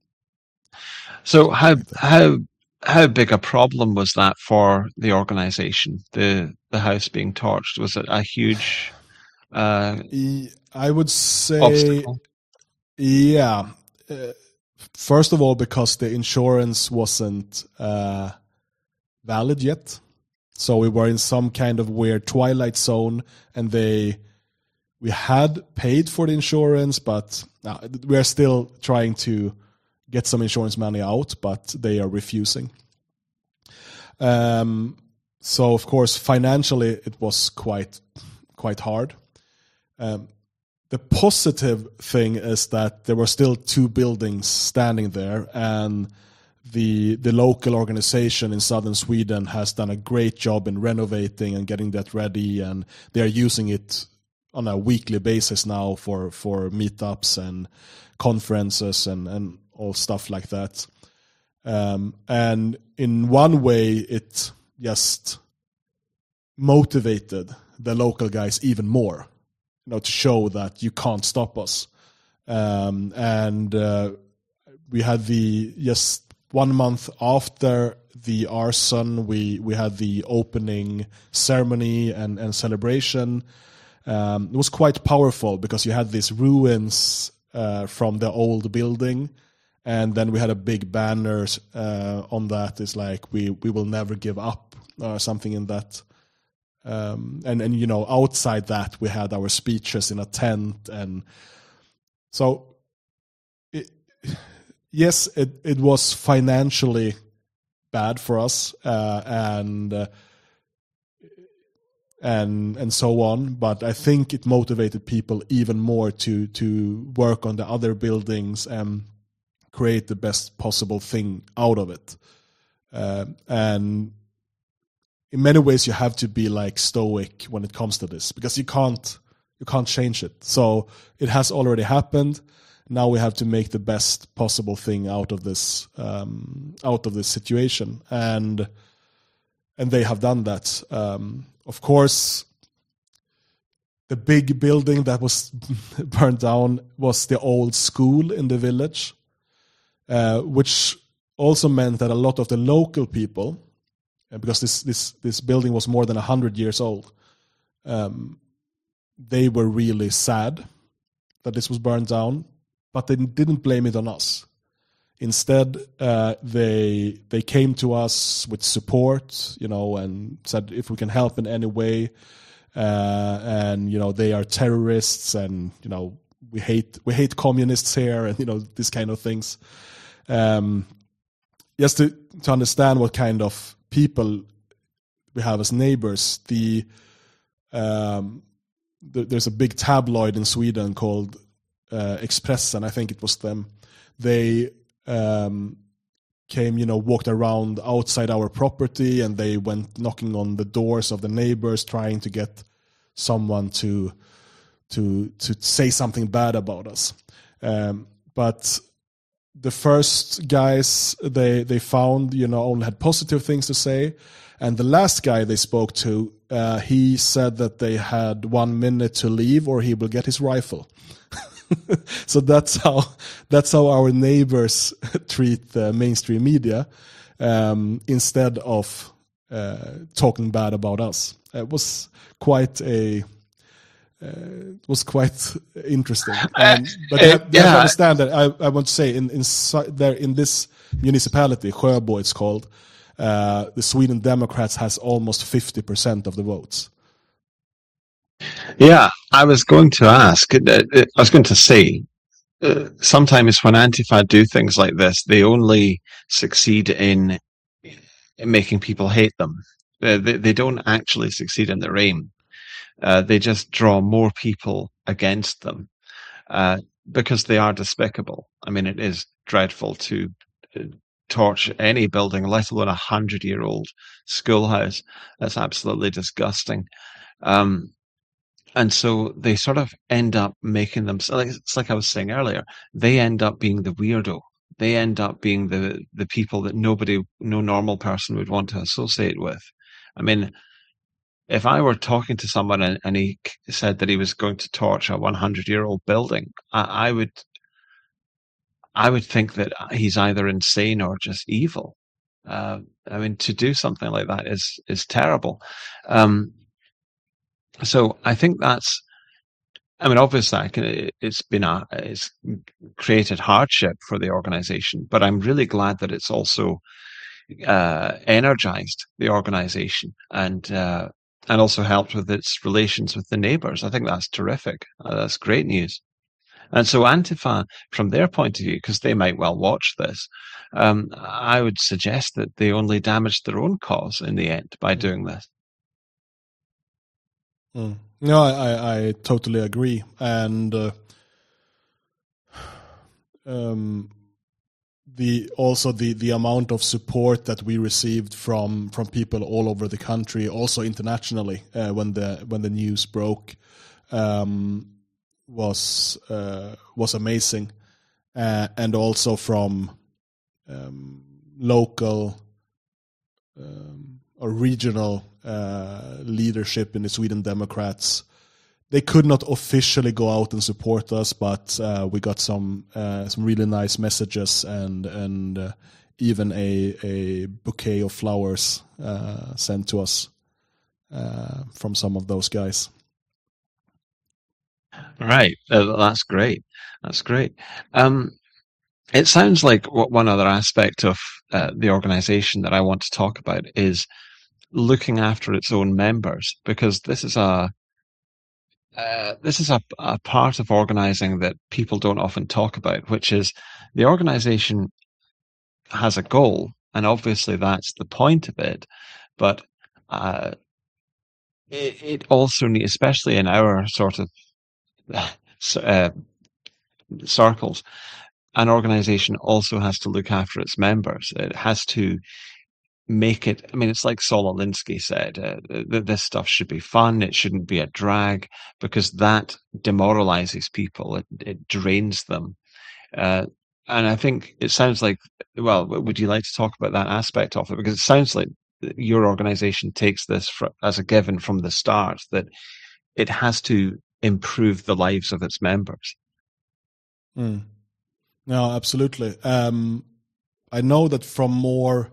So how how how big a problem was that for the organization? The the house being torched, was it a huge? Uh,
I would say,
obstacle?
yeah. Uh, First of all, because the insurance wasn't uh, valid yet. So we were in some kind of weird twilight zone, and they we had paid for the insurance, but uh, we are still trying to get some insurance money out, but they are refusing. Um, so, of course, financially, it was quite quite hard. Um, The positive thing is that there were still two buildings standing there, and the the local organization in southern Sweden has done a great job in renovating and getting that ready, and they are using it on a weekly basis now for, for meetups and conferences and, and all stuff like that. Um, and in one way, it just motivated the local guys even more. You know, to show that you can't stop us. Um, and uh, we had the, just one month after the arson, we, we had the opening ceremony and, and celebration. Um, it was quite powerful because you had these ruins uh, from the old building. And then we had a big banner uh, on that. It's like, we, we will never give up, or something in that. Um, and, and, you know, outside that, we had our speeches in a tent. And so, it, yes, it, it was financially bad for us. Uh, and uh, and and so on. But I think it motivated people even more to to work on the other buildings and create the best possible thing out of it. Uh, and in many ways, you have to be like stoic when it comes to this, because you can't you can't change it. So it has already happened. Now we have to make the best possible thing out of this um, out of this situation, and and they have done that. Um, of course, the big building that was burned down was the old school in the village, uh, which also meant that a lot of the local people, because this this this building was more than a hundred years old, um, they were really sad that this was burned down, but they didn't blame it on us. Instead, uh, they they came to us with support, you know, and said if we can help in any way, uh, and you know they are terrorists, and you know we hate we hate communists here, and you know these kind of things. Um, just to to understand what kind of people we have as neighbors, the, um, the there's a big tabloid in Sweden called uh, Expressen. I think it was them. They um, came, you know, walked around outside our property, and they went knocking on the doors of the neighbors, trying to get someone to to to say something bad about us. Um, but the first guys they they found, you know, only had positive things to say, and the last guy they spoke to, uh, he said that they had one minute to leave or he will get his rifle. So that's how that's how our neighbors treat the mainstream media, um, instead of uh, talking bad about us. It was quite a uh, it was quite interesting. Um, but you have, you have to understand that I, I want to say in in there in this municipality, Sjöbo it's called, uh, the Sweden Democrats has almost fifty percent of the votes.
Yeah, I was going to ask, I was going to say, uh, sometimes when Antifa do things like this, they only succeed in, in making people hate them. Uh, they, they don't actually succeed in their aim. Uh, they just draw more people against them, uh, because they are despicable. I mean, it is dreadful to uh, torch any building, let alone a hundred-year-old schoolhouse. That's absolutely disgusting. Um, And so they sort of end up making them, it's like I was saying earlier, they end up being the weirdo. They end up being the, the people that nobody, no normal person would want to associate with. I mean, if I were talking to someone and, and he said that he was going to torch a hundred-year-old building, I, I would, I would think that he's either insane or just evil. Uh, I mean, to do something like that is, is terrible. Um, So I think that's, I mean, obviously I can, it's been a, it's created hardship for the organization, but I'm really glad that it's also uh, energized the organization and, uh, and also helped with its relations with the neighbors. I think that's terrific. Uh, that's great news. And so Antifa, from their point of view, because they might well watch this, um, I would suggest that they only damaged their own cause in the end by doing this.
Mm. No, I, I totally agree, and uh, um, the also the, the amount of support that we received from, from people all over the country, also internationally, uh, when the when the news broke, um, was uh, was amazing, uh, and also from um, local um, or regional Uh, leadership in the Sweden Democrats. They could not officially go out and support us, but uh, we got some uh, some really nice messages and and uh, even a a bouquet of flowers uh, sent to us uh, from some of those guys.
Right, uh, that's great. That's great. Um, it sounds like one other aspect of uh, the organization that I want to talk about is looking after its own members, because this is a uh, this is a, a part of organizing that people don't often talk about, which is the organization has a goal, and obviously that's the point of it. But uh, it, it also needs, especially in our sort of uh, circles, an organization also has to look after its members. It has to make it, I mean, it's like Saul Alinsky said, uh, th- this stuff should be fun. It shouldn't be a drag, because that demoralizes people. It, it drains them. Uh, and I think it sounds like, well, would you like to talk about that aspect of it? Because it sounds like your organization takes this for, as a given from the start, that it has to improve the lives of its members.
Mm. No, absolutely. Um, I know that from more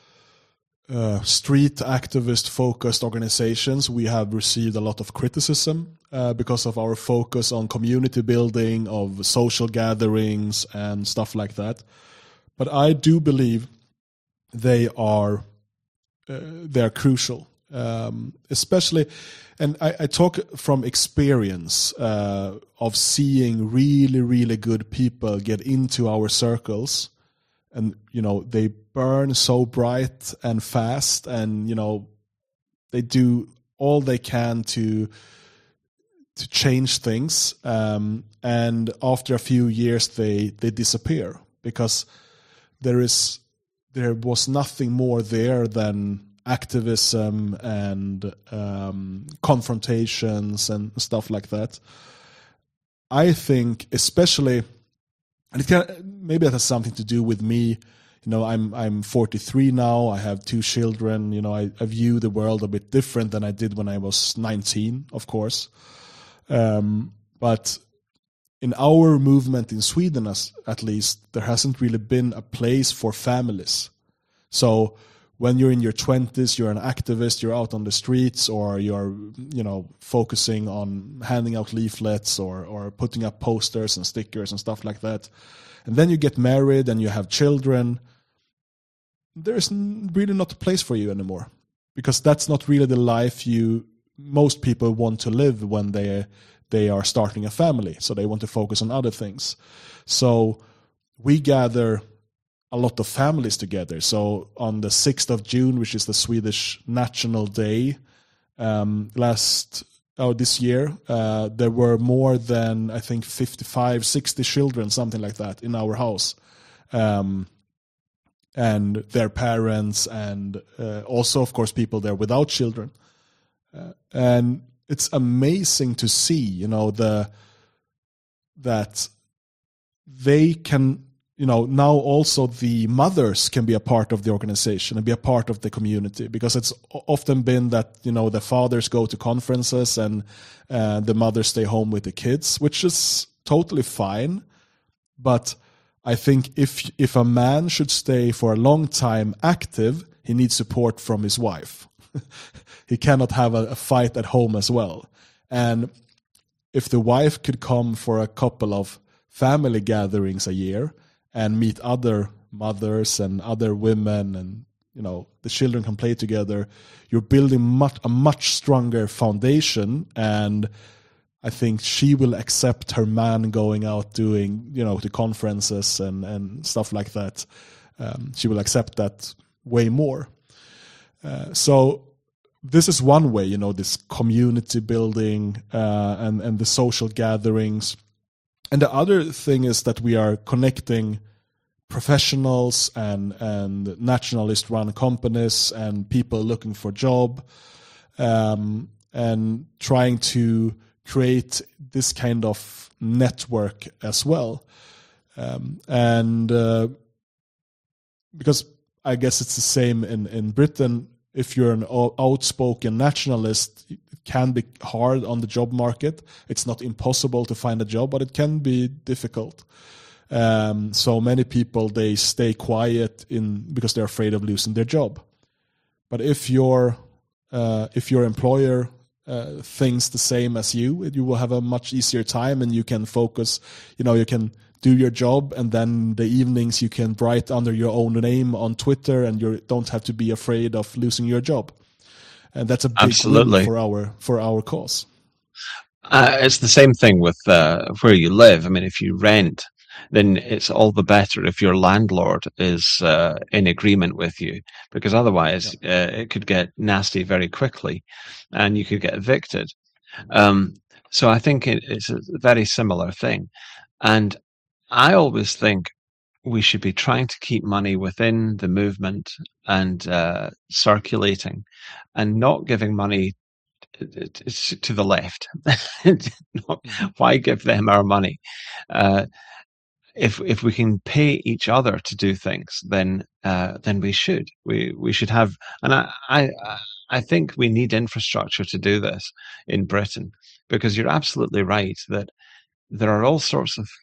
uh, street activist focused organizations, we have received a lot of criticism uh, because of our focus on community building, of social gatherings and stuff like that. But I do believe they are uh, they are crucial, um, especially. And I, I talk from experience uh, of seeing really, really good people get into our circles, and you know they burn so bright and fast, and you know they do all they can to to change things. Um, and after a few years, they they disappear because there is there was nothing more there than activism and um, confrontations and stuff like that. I think, especially, and it can, maybe that has something to do with me. You know, I'm I'm forty-three now. I have two children. You know, I, I view the world a bit different than I did when I was nineteen, of course. Um, but in our movement in Sweden, as, at least, there hasn't really been a place for families. So when you're in your twenties, you're an activist, you're out on the streets, or you're, you know, focusing on handing out leaflets or, or putting up posters and stickers and stuff like that. And then you get married and you have children. There's really not a place for you anymore, because that's not really the life you, most people want to live when they, they are starting a family. So they want to focus on other things. So we gather a lot of families together. So on the sixth of June, which is the Swedish National Day, um, last oh this year, uh, there were more than, I think, fifty-five, sixty children, something like that, in our house, um, and their parents, and uh, also, of course, people there without children. Uh, and it's amazing to see, you know, the that they can. You know, now also the mothers can be a part of the organization and be a part of the community, because it's often been that, you know, the fathers go to conferences and uh, the mothers stay home with the kids, which is totally fine. But I think if if a man should stay for a long time active, he needs support from his wife. He cannot have a, a fight at home as well. And if the wife could come for a couple of family gatherings a year and meet other mothers and other women, and you know the children can play together, you're building much, a much stronger foundation. And I think she will accept her man going out doing, you know, the conferences and, and stuff like that. Um, she will accept that way more. Uh, so this is one way, you know, this community building uh, and, and the social gatherings. And the other thing is that we are connecting professionals and, and nationalist-run companies and people looking for a job, um, and trying to create this kind of network as well. Um, and uh, because I guess it's the same in, in Britain, if you're an outspoken nationalist, it can be hard on the job market. It's not impossible to find a job, but it can be difficult. Um, so many people, they stay quiet in because they're afraid of losing their job. But if your uh, if your employer uh, thinks the same as you, you will have a much easier time, and you can focus. You know, you can do your job, and then the evenings you can write under your own name on Twitter, and you don't have to be afraid of losing your job. And that's a big
Absolutely.
win for our for our cause.
Uh, it's the same thing with uh, where you live. I mean, if you rent, then it's all the better if your landlord is uh, in agreement with you, because otherwise yeah. uh, it could get nasty very quickly and you could get evicted. Um, so I think it, it's a very similar thing. And I always think we should be trying to keep money within the movement and uh, circulating, and not giving money to the left. Why give them our money? Uh, if if we can pay each other to do things, then uh, then we should. We we should have, and I, I I think we need infrastructure to do this in Britain, because you're absolutely right that there are all sorts of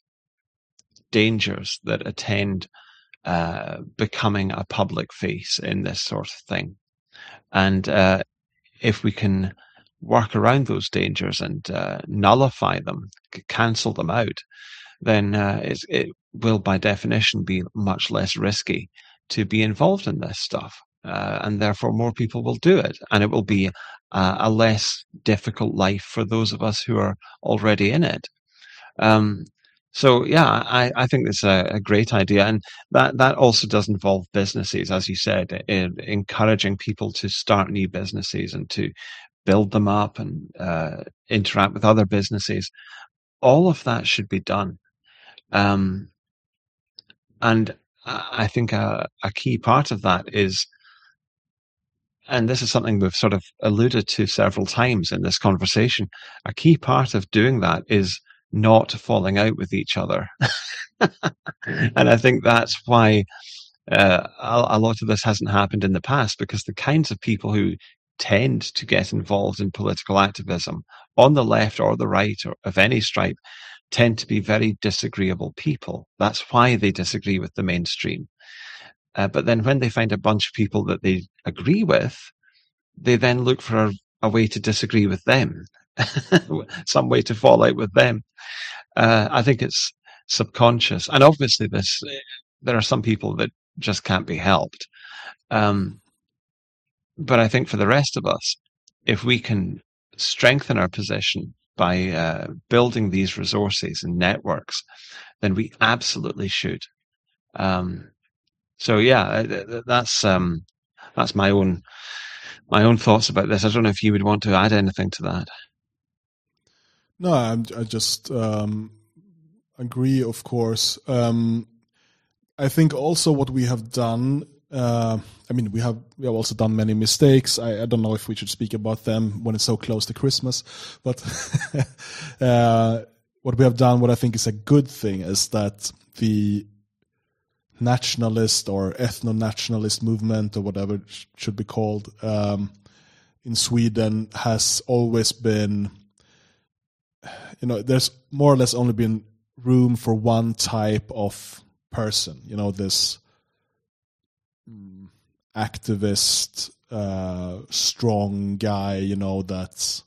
dangers that attend uh, becoming a public face in this sort of thing, and uh, if we can work around those dangers and uh, nullify them, cancel them out, then uh, it's, it will by definition be much less risky to be involved in this stuff. Uh, and therefore more people will do it. And it will be uh, a less difficult life for those of us who are already in it. Um, so, yeah, I, I think it's a, a great idea. And that, that also does involve businesses, as you said, in, encouraging people to start new businesses and to build them up and uh, interact with other businesses. All of that should be done. Um, and I think a, a key part of that is, and this is something we've sort of alluded to several times in this conversation, a key part of doing that is not falling out with each other. And I think that's why uh, a, a lot of this hasn't happened in the past, because the kinds of people who tend to get involved in political activism on the left or the right or of any stripe tend to be very disagreeable people. That's why they disagree with the mainstream. Uh, but then when they find a bunch of people that they agree with, they then look for a, a way to disagree with them, some way to fall out with them. Uh, I think it's subconscious. And obviously this, there are some people that just can't be helped. Um, But I think for the rest of us, if we can strengthen our position by uh, building these resources and networks, then we absolutely should. Um, so yeah, that's um, that's my own my own thoughts about this. I don't know if you would want to add anything to that.
No, I'm, I just um, agree. Of course, um, I think also what we have done. Uh, I mean, we have we have also done many mistakes. I, I don't know if we should speak about them when it's so close to Christmas, but uh, what we have done, what I think is a good thing, is that the nationalist or ethno-nationalist movement, or whatever it sh- should be called, um, in Sweden has always been, you know, there's more or less only been room for one type of person, you know, this activist, uh, strong guy, you know, that's,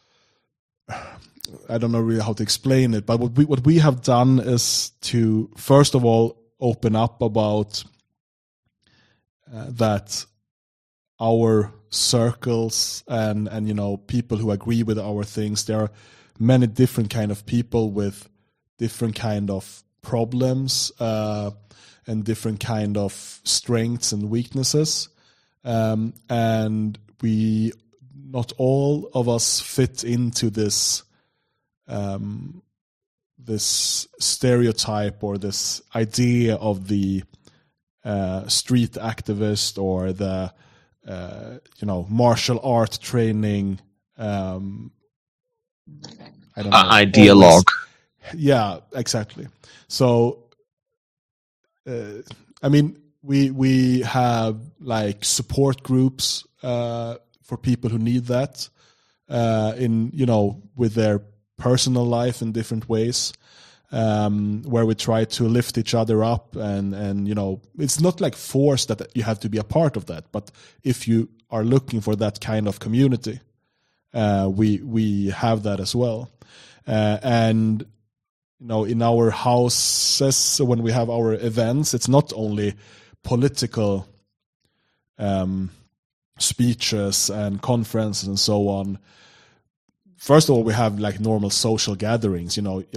I don't know really how to explain it, but what we, what we have done is to, first of all, open up about uh, that our circles and, and, you know, people who agree with our things, there are many different kind of people with different kind of problems, uh, and different kind of strengths and weaknesses. Um, and we, not all of us fit into this, um, this stereotype or this idea of the uh, street activist or the, uh, you know, martial art training, um, I don't know.
Uh, ideologue.
Yeah, exactly. So, Uh, I mean, we we have like support groups uh, for people who need that, uh, in, you know, with their personal life in different ways, um, where we try to lift each other up, and and you know, it's not like forced that you have to be a part of that, but if you are looking for that kind of community, uh, we we have that as well, uh, and. You know, in our houses, when we have our events, it's not only political um, speeches and conferences and so on. First of all, we have like normal social gatherings, you know, just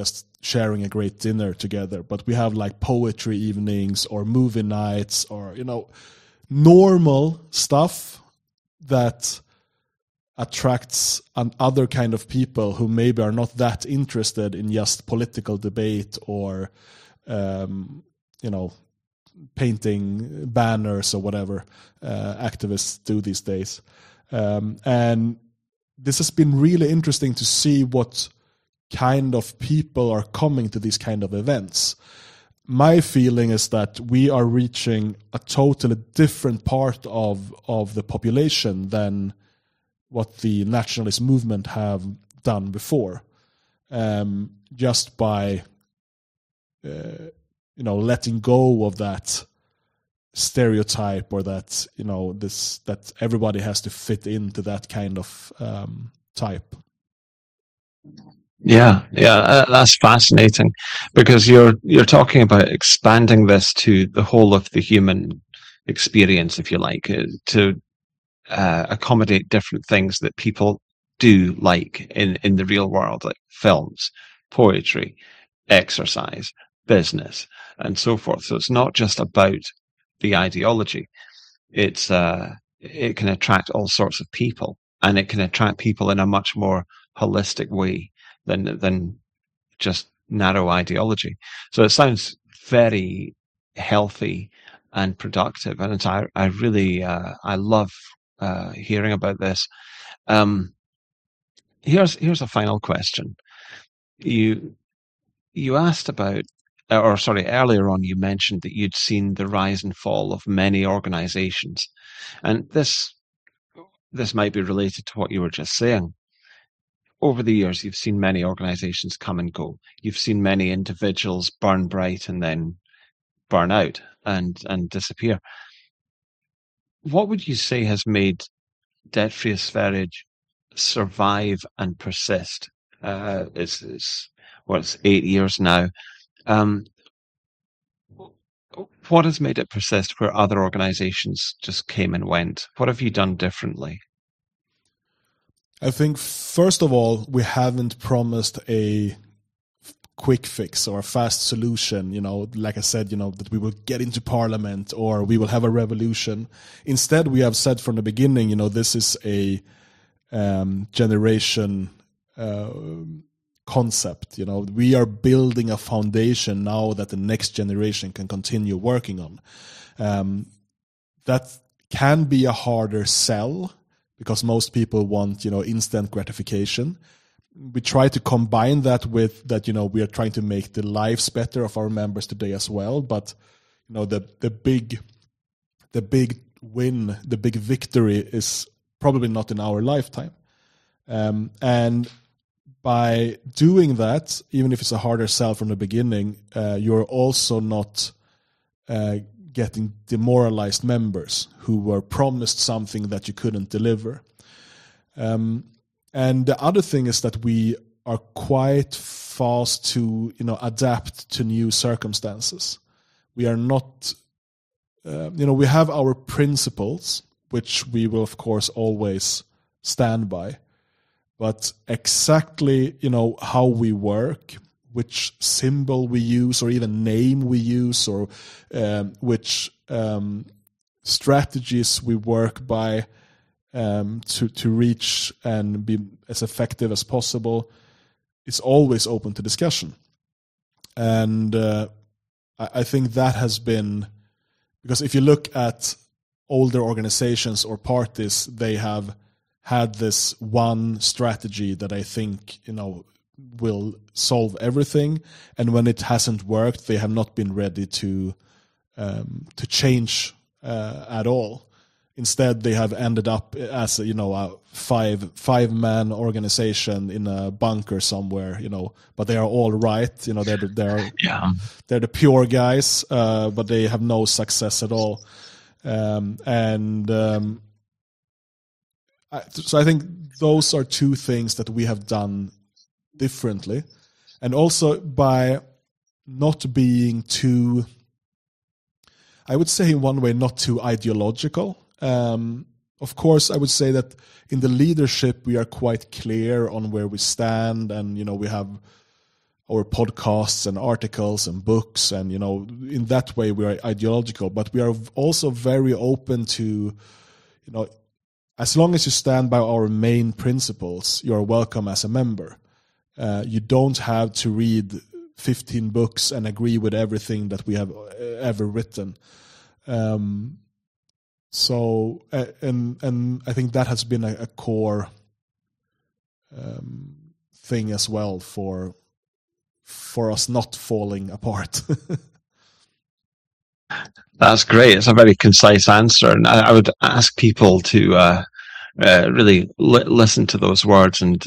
sharing a great dinner together, but we have like poetry evenings or movie nights or, you know, normal stuff that attracts an other kind of people who maybe are not that interested in just political debate or, um, you know, painting banners or whatever uh, activists do these days. Um, and this has been really interesting to see what kind of people are coming to these kind of events. My feeling is that we are reaching a totally different part of, of the population than what the nationalist movement have done before, um, just by uh, you know letting go of that stereotype or that you know this that everybody has to fit into that kind of um, type.
Yeah, yeah, uh, that's fascinating because you're you're talking about expanding this to the whole of the human experience, if you like, uh, to uh, accommodate different things that people do like in, in the real world, like films, poetry, exercise, business, and so forth. So it's not just about the ideology. It's uh, it can attract all sorts of people, and it can attract people in a much more holistic way than than just narrow ideology. So it sounds very healthy and productive, and it's, I I really uh, I love uh, hearing about this. Um, here's here's a final question. You you asked about, or sorry, earlier on you mentioned that you'd seen the rise and fall of many organizations, and this this might be related to what you were just saying. Over the years, you've seen many organizations come and go. You've seen many individuals burn bright and then burn out and, and disappear. What would you say has made Debt-Free Sverige survive and persist? Uh, it's, it's, well, it's eight years now. Um, what has made it persist where other organizations just came and went? What have you done differently?
I think, first of all, we haven't promised a quick fix or a fast solution, you know, like I said, you know, that we will get into parliament or we will have a revolution. Instead, we have said from the beginning, you know, this is a um, generation uh, concept, you know, we are building a foundation now that the next generation can continue working on. Um, that can be a harder sell, because most people want, you know, instant gratification. We try to combine that with that, you know, we are trying to make the lives better of our members today as well. But, you know, the the big the big win, the big victory is probably not in our lifetime. Um, and by doing that, even if it's a harder sell from the beginning, uh, you're also not uh, getting demoralized members who were promised something that you couldn't deliver. Um, and the other thing is that we are quite fast to, you know, adapt to new circumstances. We are not, uh, you know, we have our principles, which we will of course always stand by, but exactly, you know, how we work, which symbol we use or even name we use, or um, which um, strategies we work by um, to, to reach and be as effective as possible, is always open to discussion. And uh, I, I think that has been, because if you look at older organizations or parties, they have had this one strategy that I think, you know, will solve everything, and when it hasn't worked, they have not been ready to um, to change uh, at all. Instead, they have ended up as a, you know, a five five man organization in a bunker somewhere, you know. But they are all right, you know. They're they're
yeah.
they're the pure guys, uh, but they have no success at all. Um, and um, I, so I think those are two things that we have done differently, and also by not being too, I would say in one way, not too ideological. Um, of course, I would say that in the leadership we are quite clear on where we stand, and you know we have our podcasts and articles and books, and you know, in that way we are ideological, but we are also very open to, you know, as long as you stand by our main principles, you are welcome as a member. Uh, you don't have to read fifteen books and agree with everything that we have ever written. Um, so, uh, and and I think that has been a, a core um, thing as well for for us not falling apart.
That's great. It's a very concise answer, and I, I would ask people to uh, uh, really li- listen to those words and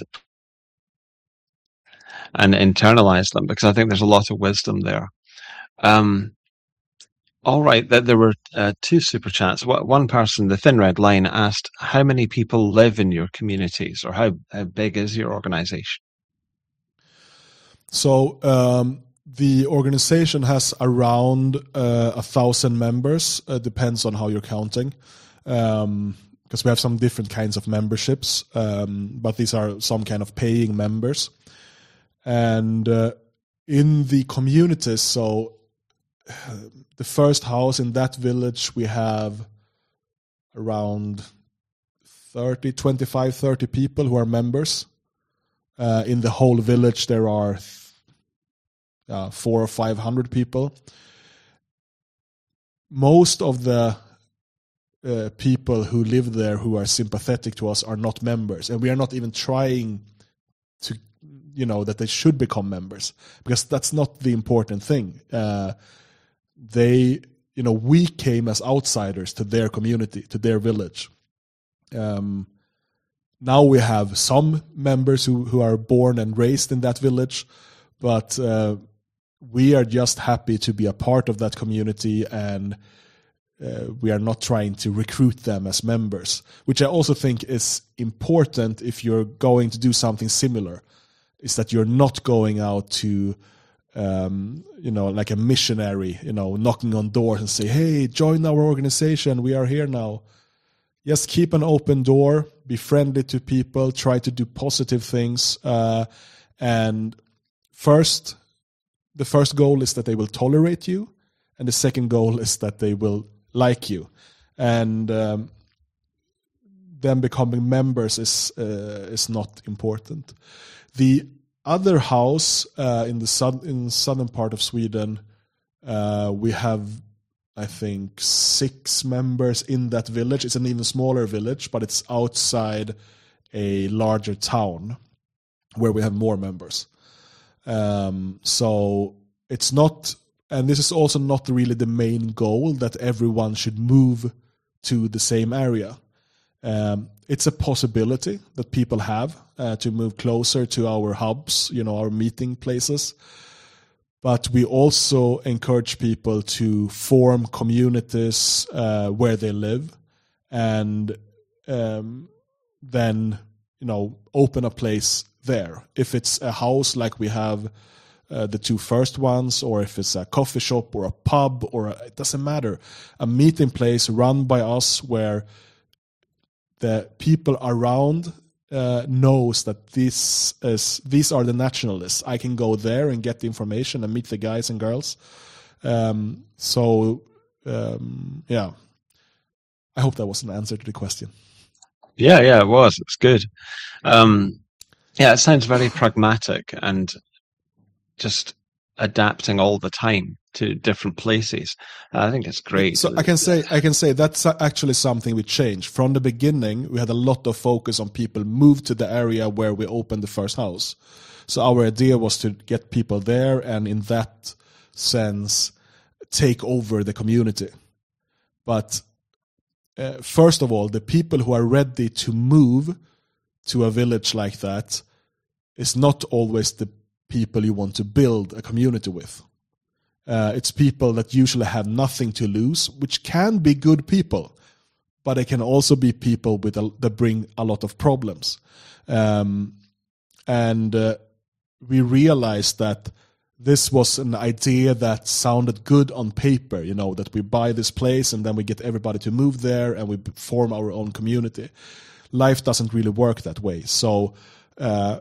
and internalize them, because I think there's a lot of wisdom there. Um, all right, there were uh, two super chats. One person, the Thin Red Line, asked, "How many people live in your communities, or how, how big is your organization?"
So um, the organization has around uh, a thousand members. Uh, depends on how you're counting, because um, we have some different kinds of memberships, um, but these are some kind of paying members. And uh, in the communities, so uh, the first house in that village, we have around thirty, twenty-five, thirty people who are members. Uh, in the whole village, there are uh, four or five hundred people. Most of the uh, people who live there who are sympathetic to us are not members, and we are not even trying to, you know, that they should become members, because that's not the important thing. Uh, they, you know, we came as outsiders to their community, to their village. Um, now we have some members who, who are born and raised in that village, but uh, we are just happy to be a part of that community, and uh, we are not trying to recruit them as members, which I also think is important if you're going to do something similar, is that you're not going out to, um, you know, like a missionary, you know, knocking on doors and say, "Hey, join our organization, we are here now." Just keep an open door, be friendly to people, try to do positive things. Uh, and first, the first goal is that they will tolerate you. And the second goal is that they will like you. And um, them becoming members is uh, is not important. The other house uh, in the south, in the southern part of Sweden, uh, we have, I think, six members in that village. It's an even smaller village, but it's outside a larger town where we have more members. Um, so it's not, and this is also not really the main goal, that everyone should move to the same area. Um, it's a possibility that people have uh, to move closer to our hubs, you know, our meeting places. But we also encourage people to form communities uh, where they live, and um, then, you know, open a place there. If it's a house like we have uh, the two first ones, or if it's a coffee shop or a pub, or a, it doesn't matter, a meeting place run by us where the people around Uh, knows that this is these are the nationalists. I can go there and get the information and meet the guys and girls. Um, so, um, yeah, I hope that was an answer to the question.
Yeah, yeah, it was. It's good. Um, yeah, it sounds very pragmatic and just adapting all the time to different places. I think it's great.
So I can say, I can say that's actually something we changed. From the beginning, we had a lot of focus on people move to the area where we opened the first house. So our idea was to get people there, and in that sense, take over the community. But uh, first of all, the people who are ready to move to a village like that is not always the people you want to build a community with. Uh, it's people that usually have nothing to lose, which can be good people, but it can also be people with a, that bring a lot of problems. Um, and uh, we realized that this was an idea that sounded good on paper, you know, that we buy this place and then we get everybody to move there and we form our own community. Life doesn't really work that way. So uh,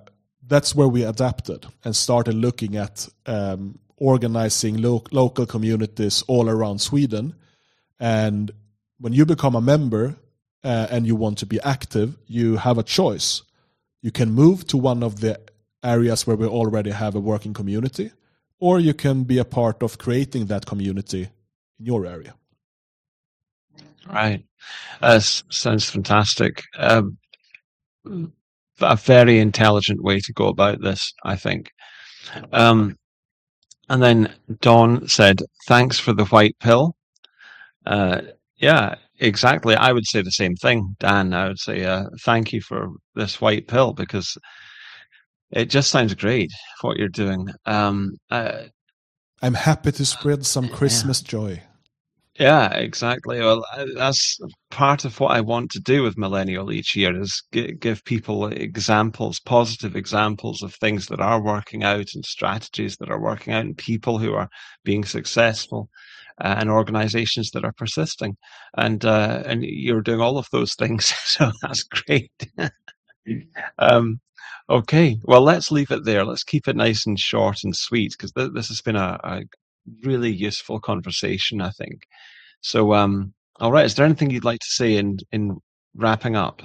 that's where we adapted and started looking at um, organizing lo- local communities all around Sweden. And when you become a member uh, and you want to be active, you have a choice. You can move to one of the areas where we already have a working community, or you can be a part of creating that community in your area.
Right. Uh, sounds fantastic. Um, a very intelligent way to go about this, I think. Um, and then Dawn said, thanks for the white pill. Uh, yeah, exactly. I would say the same thing, Dan. I would say uh, thank you for this white pill, because it just sounds great what you're doing. Um, uh,
I'm happy to spread some Christmas
yeah.
joy.
Yeah, exactly. Well, that's part of what I want to do with Millennial each year, is g- give people examples, positive examples of things that are working out and strategies that are working out and people who are being successful uh, and organizations that are persisting. And, uh, and you're doing all of those things. So that's great. um, okay. Well, let's leave it there. Let's keep it nice and short and sweet, because th- this has been a, a really useful conversation, I think. So, um, all right. Is there anything you'd like to say in, in wrapping up?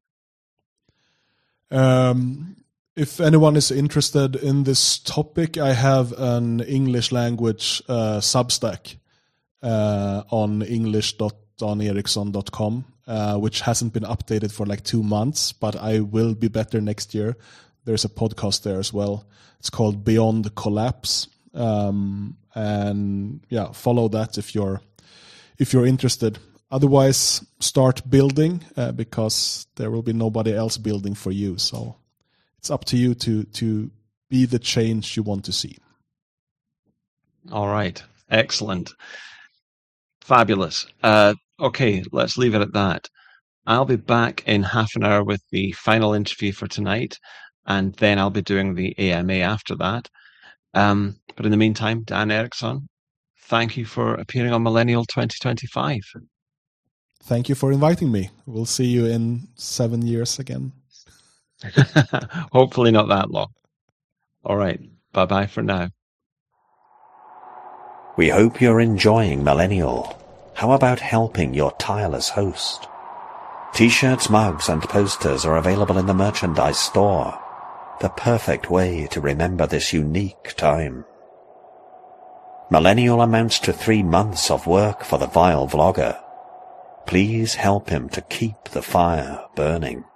Um, if anyone is interested in this topic, I have an English language uh, Substack uh, on english dot dan eriksson dot com, uh, which hasn't been updated for like two months, but I will be better next year. There's a podcast there as well. It's called Beyond Collapse. Um, and yeah, follow that if you're if you're interested. Otherwise, start building uh, because there will be nobody else building for you. So it's up to you to to be the change you want to see.
All right. Excellent. Fabulous. Uh, okay, let's leave it at that. I'll be back in half an hour with the final interview for tonight, and then I'll be doing the A M A after that. Um, but in the meantime, Dan Eriksson, thank you for appearing on Millennial twenty twenty-five.
Thank you for inviting me. We'll see you in seven years again.
Hopefully not that long. All right. Bye-bye for now.
We hope you're enjoying Millennial. How about helping your tireless host? T-shirts, mugs, and posters are available in the merchandise store. The perfect way to remember this unique time. Millennial amounts to three months of work for the vile vlogger. Please help him to keep the fire burning.